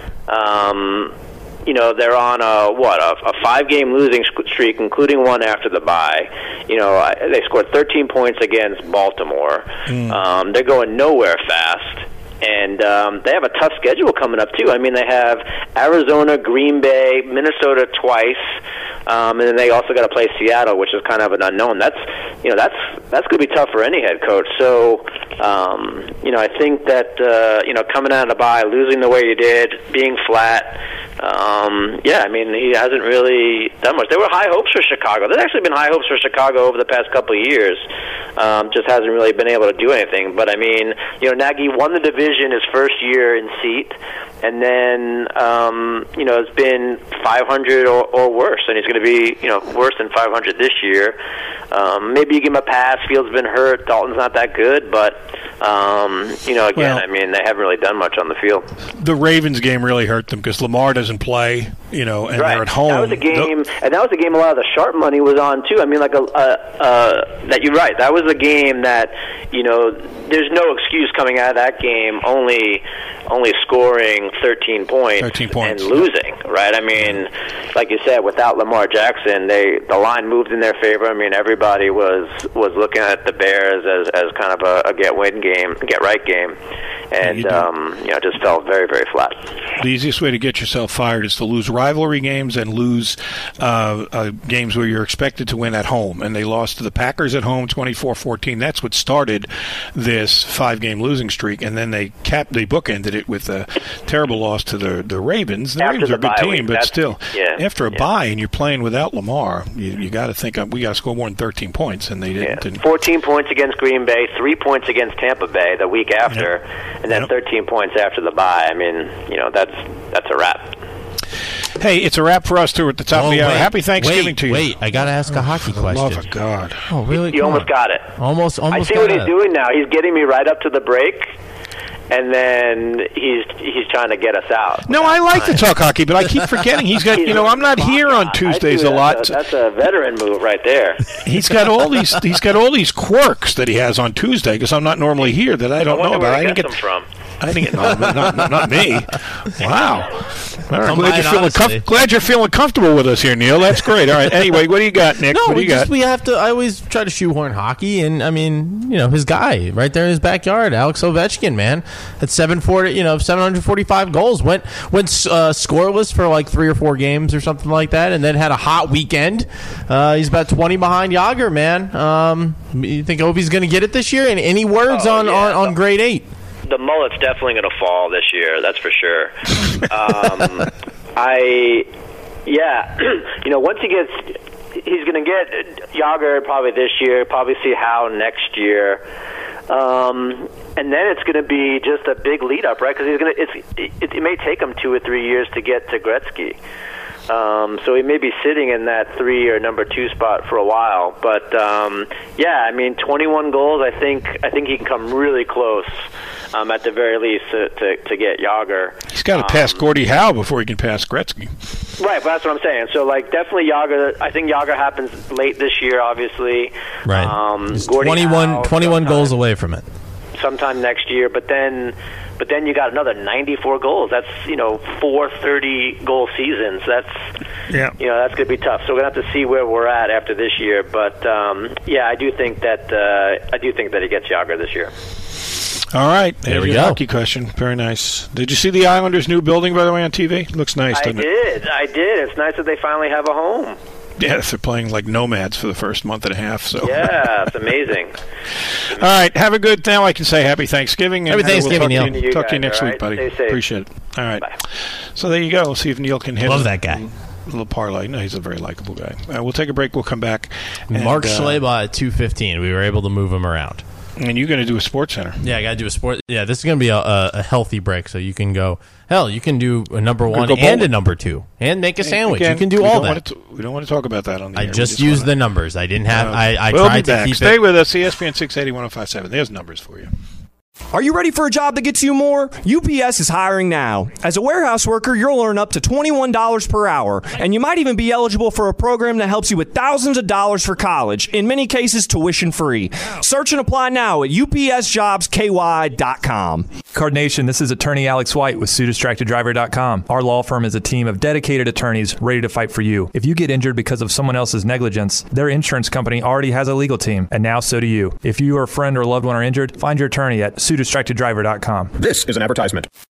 [SPEAKER 8] Um, you know, they're on a what a, a five-game losing streak, including one after the bye. You know, they scored thirteen points against Baltimore. Mm. Um, they're going nowhere fast. And um, they have a tough schedule coming up, too. I mean, they have Arizona, Green Bay, Minnesota twice, um, and then they also got to play Seattle, which is kind of an unknown. That's, you know, that's that's going to be tough for any head coach. So, um, you know, I think that, uh, you know, coming out of the bye, losing the way you did, being flat, um, yeah, I mean, he hasn't really done much. There were high hopes for Chicago. There's actually been high hopes for Chicago over the past couple of years. Um, just hasn't really been able to do anything. But, I mean, you know, Nagy won the division his first year in seat, and then um, you know it's been five hundred or, or worse, and he's going to be you know worse than five hundred this year. Um, maybe you give him a pass. Fields been hurt. Dalton's not that good, but um, you know again,
[SPEAKER 5] well,
[SPEAKER 8] I mean they haven't really done much on the field.
[SPEAKER 5] The Ravens game really hurt them because Lamar doesn't play, you know, and
[SPEAKER 8] right.
[SPEAKER 5] they're at home.
[SPEAKER 8] That was a game, and that was a game a lot of the sharp money was on too. I mean, like a, a, a that you're right. That was a game that you know there's no excuse coming out of that game. Only, only scoring thirteen points,
[SPEAKER 5] thirteen points
[SPEAKER 8] and losing, right? I mean, like you said, without Lamar Jackson, they the line moved in their favor. I mean, everybody was was looking at the Bears as as kind of a, a get win game, get right game, and um, you know, just fell very, very flat.
[SPEAKER 5] The easiest way to get yourself fired is to lose rivalry games and lose uh, uh, games where you're expected to win at home. And they lost to the Packers at home twenty-four fourteen. That's what started this five-game losing streak. And then they capped, they bookended it with a terrible loss to the the Ravens. The
[SPEAKER 8] After
[SPEAKER 5] Ravens
[SPEAKER 8] the
[SPEAKER 5] are a good
[SPEAKER 8] bye
[SPEAKER 5] team,
[SPEAKER 8] week,
[SPEAKER 5] but
[SPEAKER 8] that's-
[SPEAKER 5] still,
[SPEAKER 8] yeah,
[SPEAKER 5] after a
[SPEAKER 8] yeah.
[SPEAKER 5] bye and you're playing without Lamar, you, you got to think, uh, we got to score more than thirteen points, and they
[SPEAKER 8] Yeah.
[SPEAKER 5] didn't. And
[SPEAKER 8] fourteen points against Green Bay, three points against Tampa Bay the week after, and then
[SPEAKER 5] Yep.
[SPEAKER 8] thirteen points after the bye. I mean, you know, that's that's a wrap.
[SPEAKER 5] Hey, it's a wrap for us, too, at the top
[SPEAKER 6] Oh,
[SPEAKER 5] of the hour.
[SPEAKER 6] wait,
[SPEAKER 5] Happy Thanksgiving
[SPEAKER 6] wait,
[SPEAKER 5] to you.
[SPEAKER 6] Wait, I got to ask a hockey question.
[SPEAKER 5] Love of God.
[SPEAKER 6] Oh, really?
[SPEAKER 8] You
[SPEAKER 6] Come
[SPEAKER 8] almost
[SPEAKER 6] on.
[SPEAKER 8] got it.
[SPEAKER 6] Almost, almost
[SPEAKER 8] I see
[SPEAKER 6] got
[SPEAKER 8] what
[SPEAKER 6] it.
[SPEAKER 8] he's doing now. He's getting me right up to the break, and then he's he's trying to get us out.
[SPEAKER 5] No, I like to talk hockey, but I keep forgetting he's got, you know, I'm not here on Tuesdays
[SPEAKER 8] I
[SPEAKER 5] a
[SPEAKER 8] do.
[SPEAKER 5] lot.
[SPEAKER 8] That's a, that's a veteran move right there.
[SPEAKER 5] He's got all these he's got all these quirks that he has on Tuesday because I'm not normally here that I don't
[SPEAKER 8] I wonder
[SPEAKER 5] know about.
[SPEAKER 8] where
[SPEAKER 5] I
[SPEAKER 8] he
[SPEAKER 5] didn't
[SPEAKER 8] gets
[SPEAKER 5] get
[SPEAKER 8] them from.
[SPEAKER 5] I didn't get no, not, not, not me. Wow. All right,
[SPEAKER 6] Come
[SPEAKER 5] glad
[SPEAKER 6] by
[SPEAKER 5] you're feeling
[SPEAKER 6] honestly.
[SPEAKER 5] com- glad you're feeling comfortable with us here, Neil. That's great. All right. Anyway, what do you got, Nick?
[SPEAKER 6] No,
[SPEAKER 5] what do
[SPEAKER 6] we
[SPEAKER 5] you got?
[SPEAKER 6] just we have to. I always try to shoehorn hockey, and I mean, you know, his guy right there in his backyard, Alex Ovechkin, man, at seven forty, you know, seven hundred forty-five goals, went went uh, scoreless for like three or four games or something like that, and then had a hot weekend. Uh, he's about twenty behind Yager, man. Um, you think Ovi's going to get it this year? And any words
[SPEAKER 8] Oh,
[SPEAKER 6] on,
[SPEAKER 8] yeah.
[SPEAKER 6] on on grade eight?
[SPEAKER 8] The mullet's definitely going to fall this year. That's for sure. um, I, yeah, you know, once he gets, he's going to get Yager probably this year. Probably see Howe next year. Um, and then it's going to be just a big lead up, right? Because he's going to. It's it, it may take him two or three years to get to Gretzky. Um, so he may be sitting in that three or number two spot for a while. But um, yeah, I mean, twenty-one goals. I think I think he can come really close, um, at the very least, to, to, to get Yager.
[SPEAKER 5] He's got to
[SPEAKER 8] um,
[SPEAKER 5] pass Gordie Howe before he can pass Gretzky.
[SPEAKER 8] Right, but that's what I'm saying. So, like, definitely Yager. I think Yager happens late this year, obviously.
[SPEAKER 6] Right,
[SPEAKER 8] Um,
[SPEAKER 6] he's
[SPEAKER 8] Gordie
[SPEAKER 6] twenty-one,
[SPEAKER 8] Howe
[SPEAKER 6] twenty-one
[SPEAKER 8] sometime-
[SPEAKER 6] goals away from it.
[SPEAKER 8] sometime next year. But then, but then you got another ninety-four goals. That's, you know, four thirty goal seasons. That's
[SPEAKER 5] Yeah.
[SPEAKER 8] you know, that's going to be tough. So we're going to have to see where we're at after this year. But um, yeah, I do think that uh, I do think that he gets Yager this year.
[SPEAKER 5] All right.
[SPEAKER 6] There
[SPEAKER 5] There's
[SPEAKER 6] we
[SPEAKER 5] your
[SPEAKER 6] go.
[SPEAKER 5] hockey question. Very nice. Did you see the Islanders' new building, by the way, on T V? Looks nice,
[SPEAKER 8] I
[SPEAKER 5] doesn't it?
[SPEAKER 8] did. I did. It's nice that they finally have a home.
[SPEAKER 5] Yeah, they're playing like nomads for the first month and a half. So
[SPEAKER 8] Yeah, it's amazing.
[SPEAKER 5] All right. Have a good, now I can say happy Thanksgiving. and
[SPEAKER 6] Happy Thanksgiving,
[SPEAKER 5] we'll talk
[SPEAKER 6] Neil.
[SPEAKER 5] To you,
[SPEAKER 8] You
[SPEAKER 5] talk to you
[SPEAKER 8] guys,
[SPEAKER 5] next
[SPEAKER 8] all
[SPEAKER 5] week,
[SPEAKER 8] right?
[SPEAKER 5] buddy.
[SPEAKER 8] Stay safe.
[SPEAKER 5] Appreciate it. All right.
[SPEAKER 8] Bye.
[SPEAKER 5] So there you go. We'll see if Neil can hit
[SPEAKER 6] Love
[SPEAKER 5] a
[SPEAKER 6] that guy.
[SPEAKER 5] little parlay. No, he's a very likable guy. Uh, we'll take a break. We'll come back. And,
[SPEAKER 6] Mark
[SPEAKER 5] uh,
[SPEAKER 6] Schleba at two fifteen. We were able to move him around.
[SPEAKER 5] And you're going to do a Sports Center.
[SPEAKER 6] Yeah, I got to do a sport. Yeah, this is going to be a, a, a healthy break, so you can go. Hell, you can do a number one
[SPEAKER 5] go
[SPEAKER 6] and
[SPEAKER 5] bowling.
[SPEAKER 6] a number two, and make a sandwich.
[SPEAKER 5] Again,
[SPEAKER 6] you can do
[SPEAKER 5] we
[SPEAKER 6] all
[SPEAKER 5] don't
[SPEAKER 6] that.
[SPEAKER 5] want to, we don't want to talk about that on the
[SPEAKER 6] I
[SPEAKER 5] air. We
[SPEAKER 6] just used
[SPEAKER 5] wanna-
[SPEAKER 6] the numbers. I didn't have.
[SPEAKER 5] Uh,
[SPEAKER 6] I, I
[SPEAKER 5] we'll
[SPEAKER 6] tried
[SPEAKER 5] be
[SPEAKER 6] to
[SPEAKER 5] back.
[SPEAKER 6] keep
[SPEAKER 5] Stay
[SPEAKER 6] it.
[SPEAKER 5] with us. E S P N six eighty, ten fifty-seven. There's numbers for you.
[SPEAKER 1] Are you ready for a job that gets you more? U P S is hiring now. As a warehouse worker, you'll earn up to twenty-one dollars per hour, and you might even be eligible for a program that helps you with thousands of dollars for college, in many cases tuition free. Search and apply now at U P S jobs K Y dot com.
[SPEAKER 2] Card Nation, this is attorney Alex White with Sue Distracted Driver dot com. Our law firm is a team of dedicated attorneys ready to fight for you. If you get injured because of someone else's negligence, their insurance company already has a legal team, and now so do you. If you or a friend or loved one are injured, find your attorney at Sue Distracted Driver dot com.
[SPEAKER 9] This is an advertisement.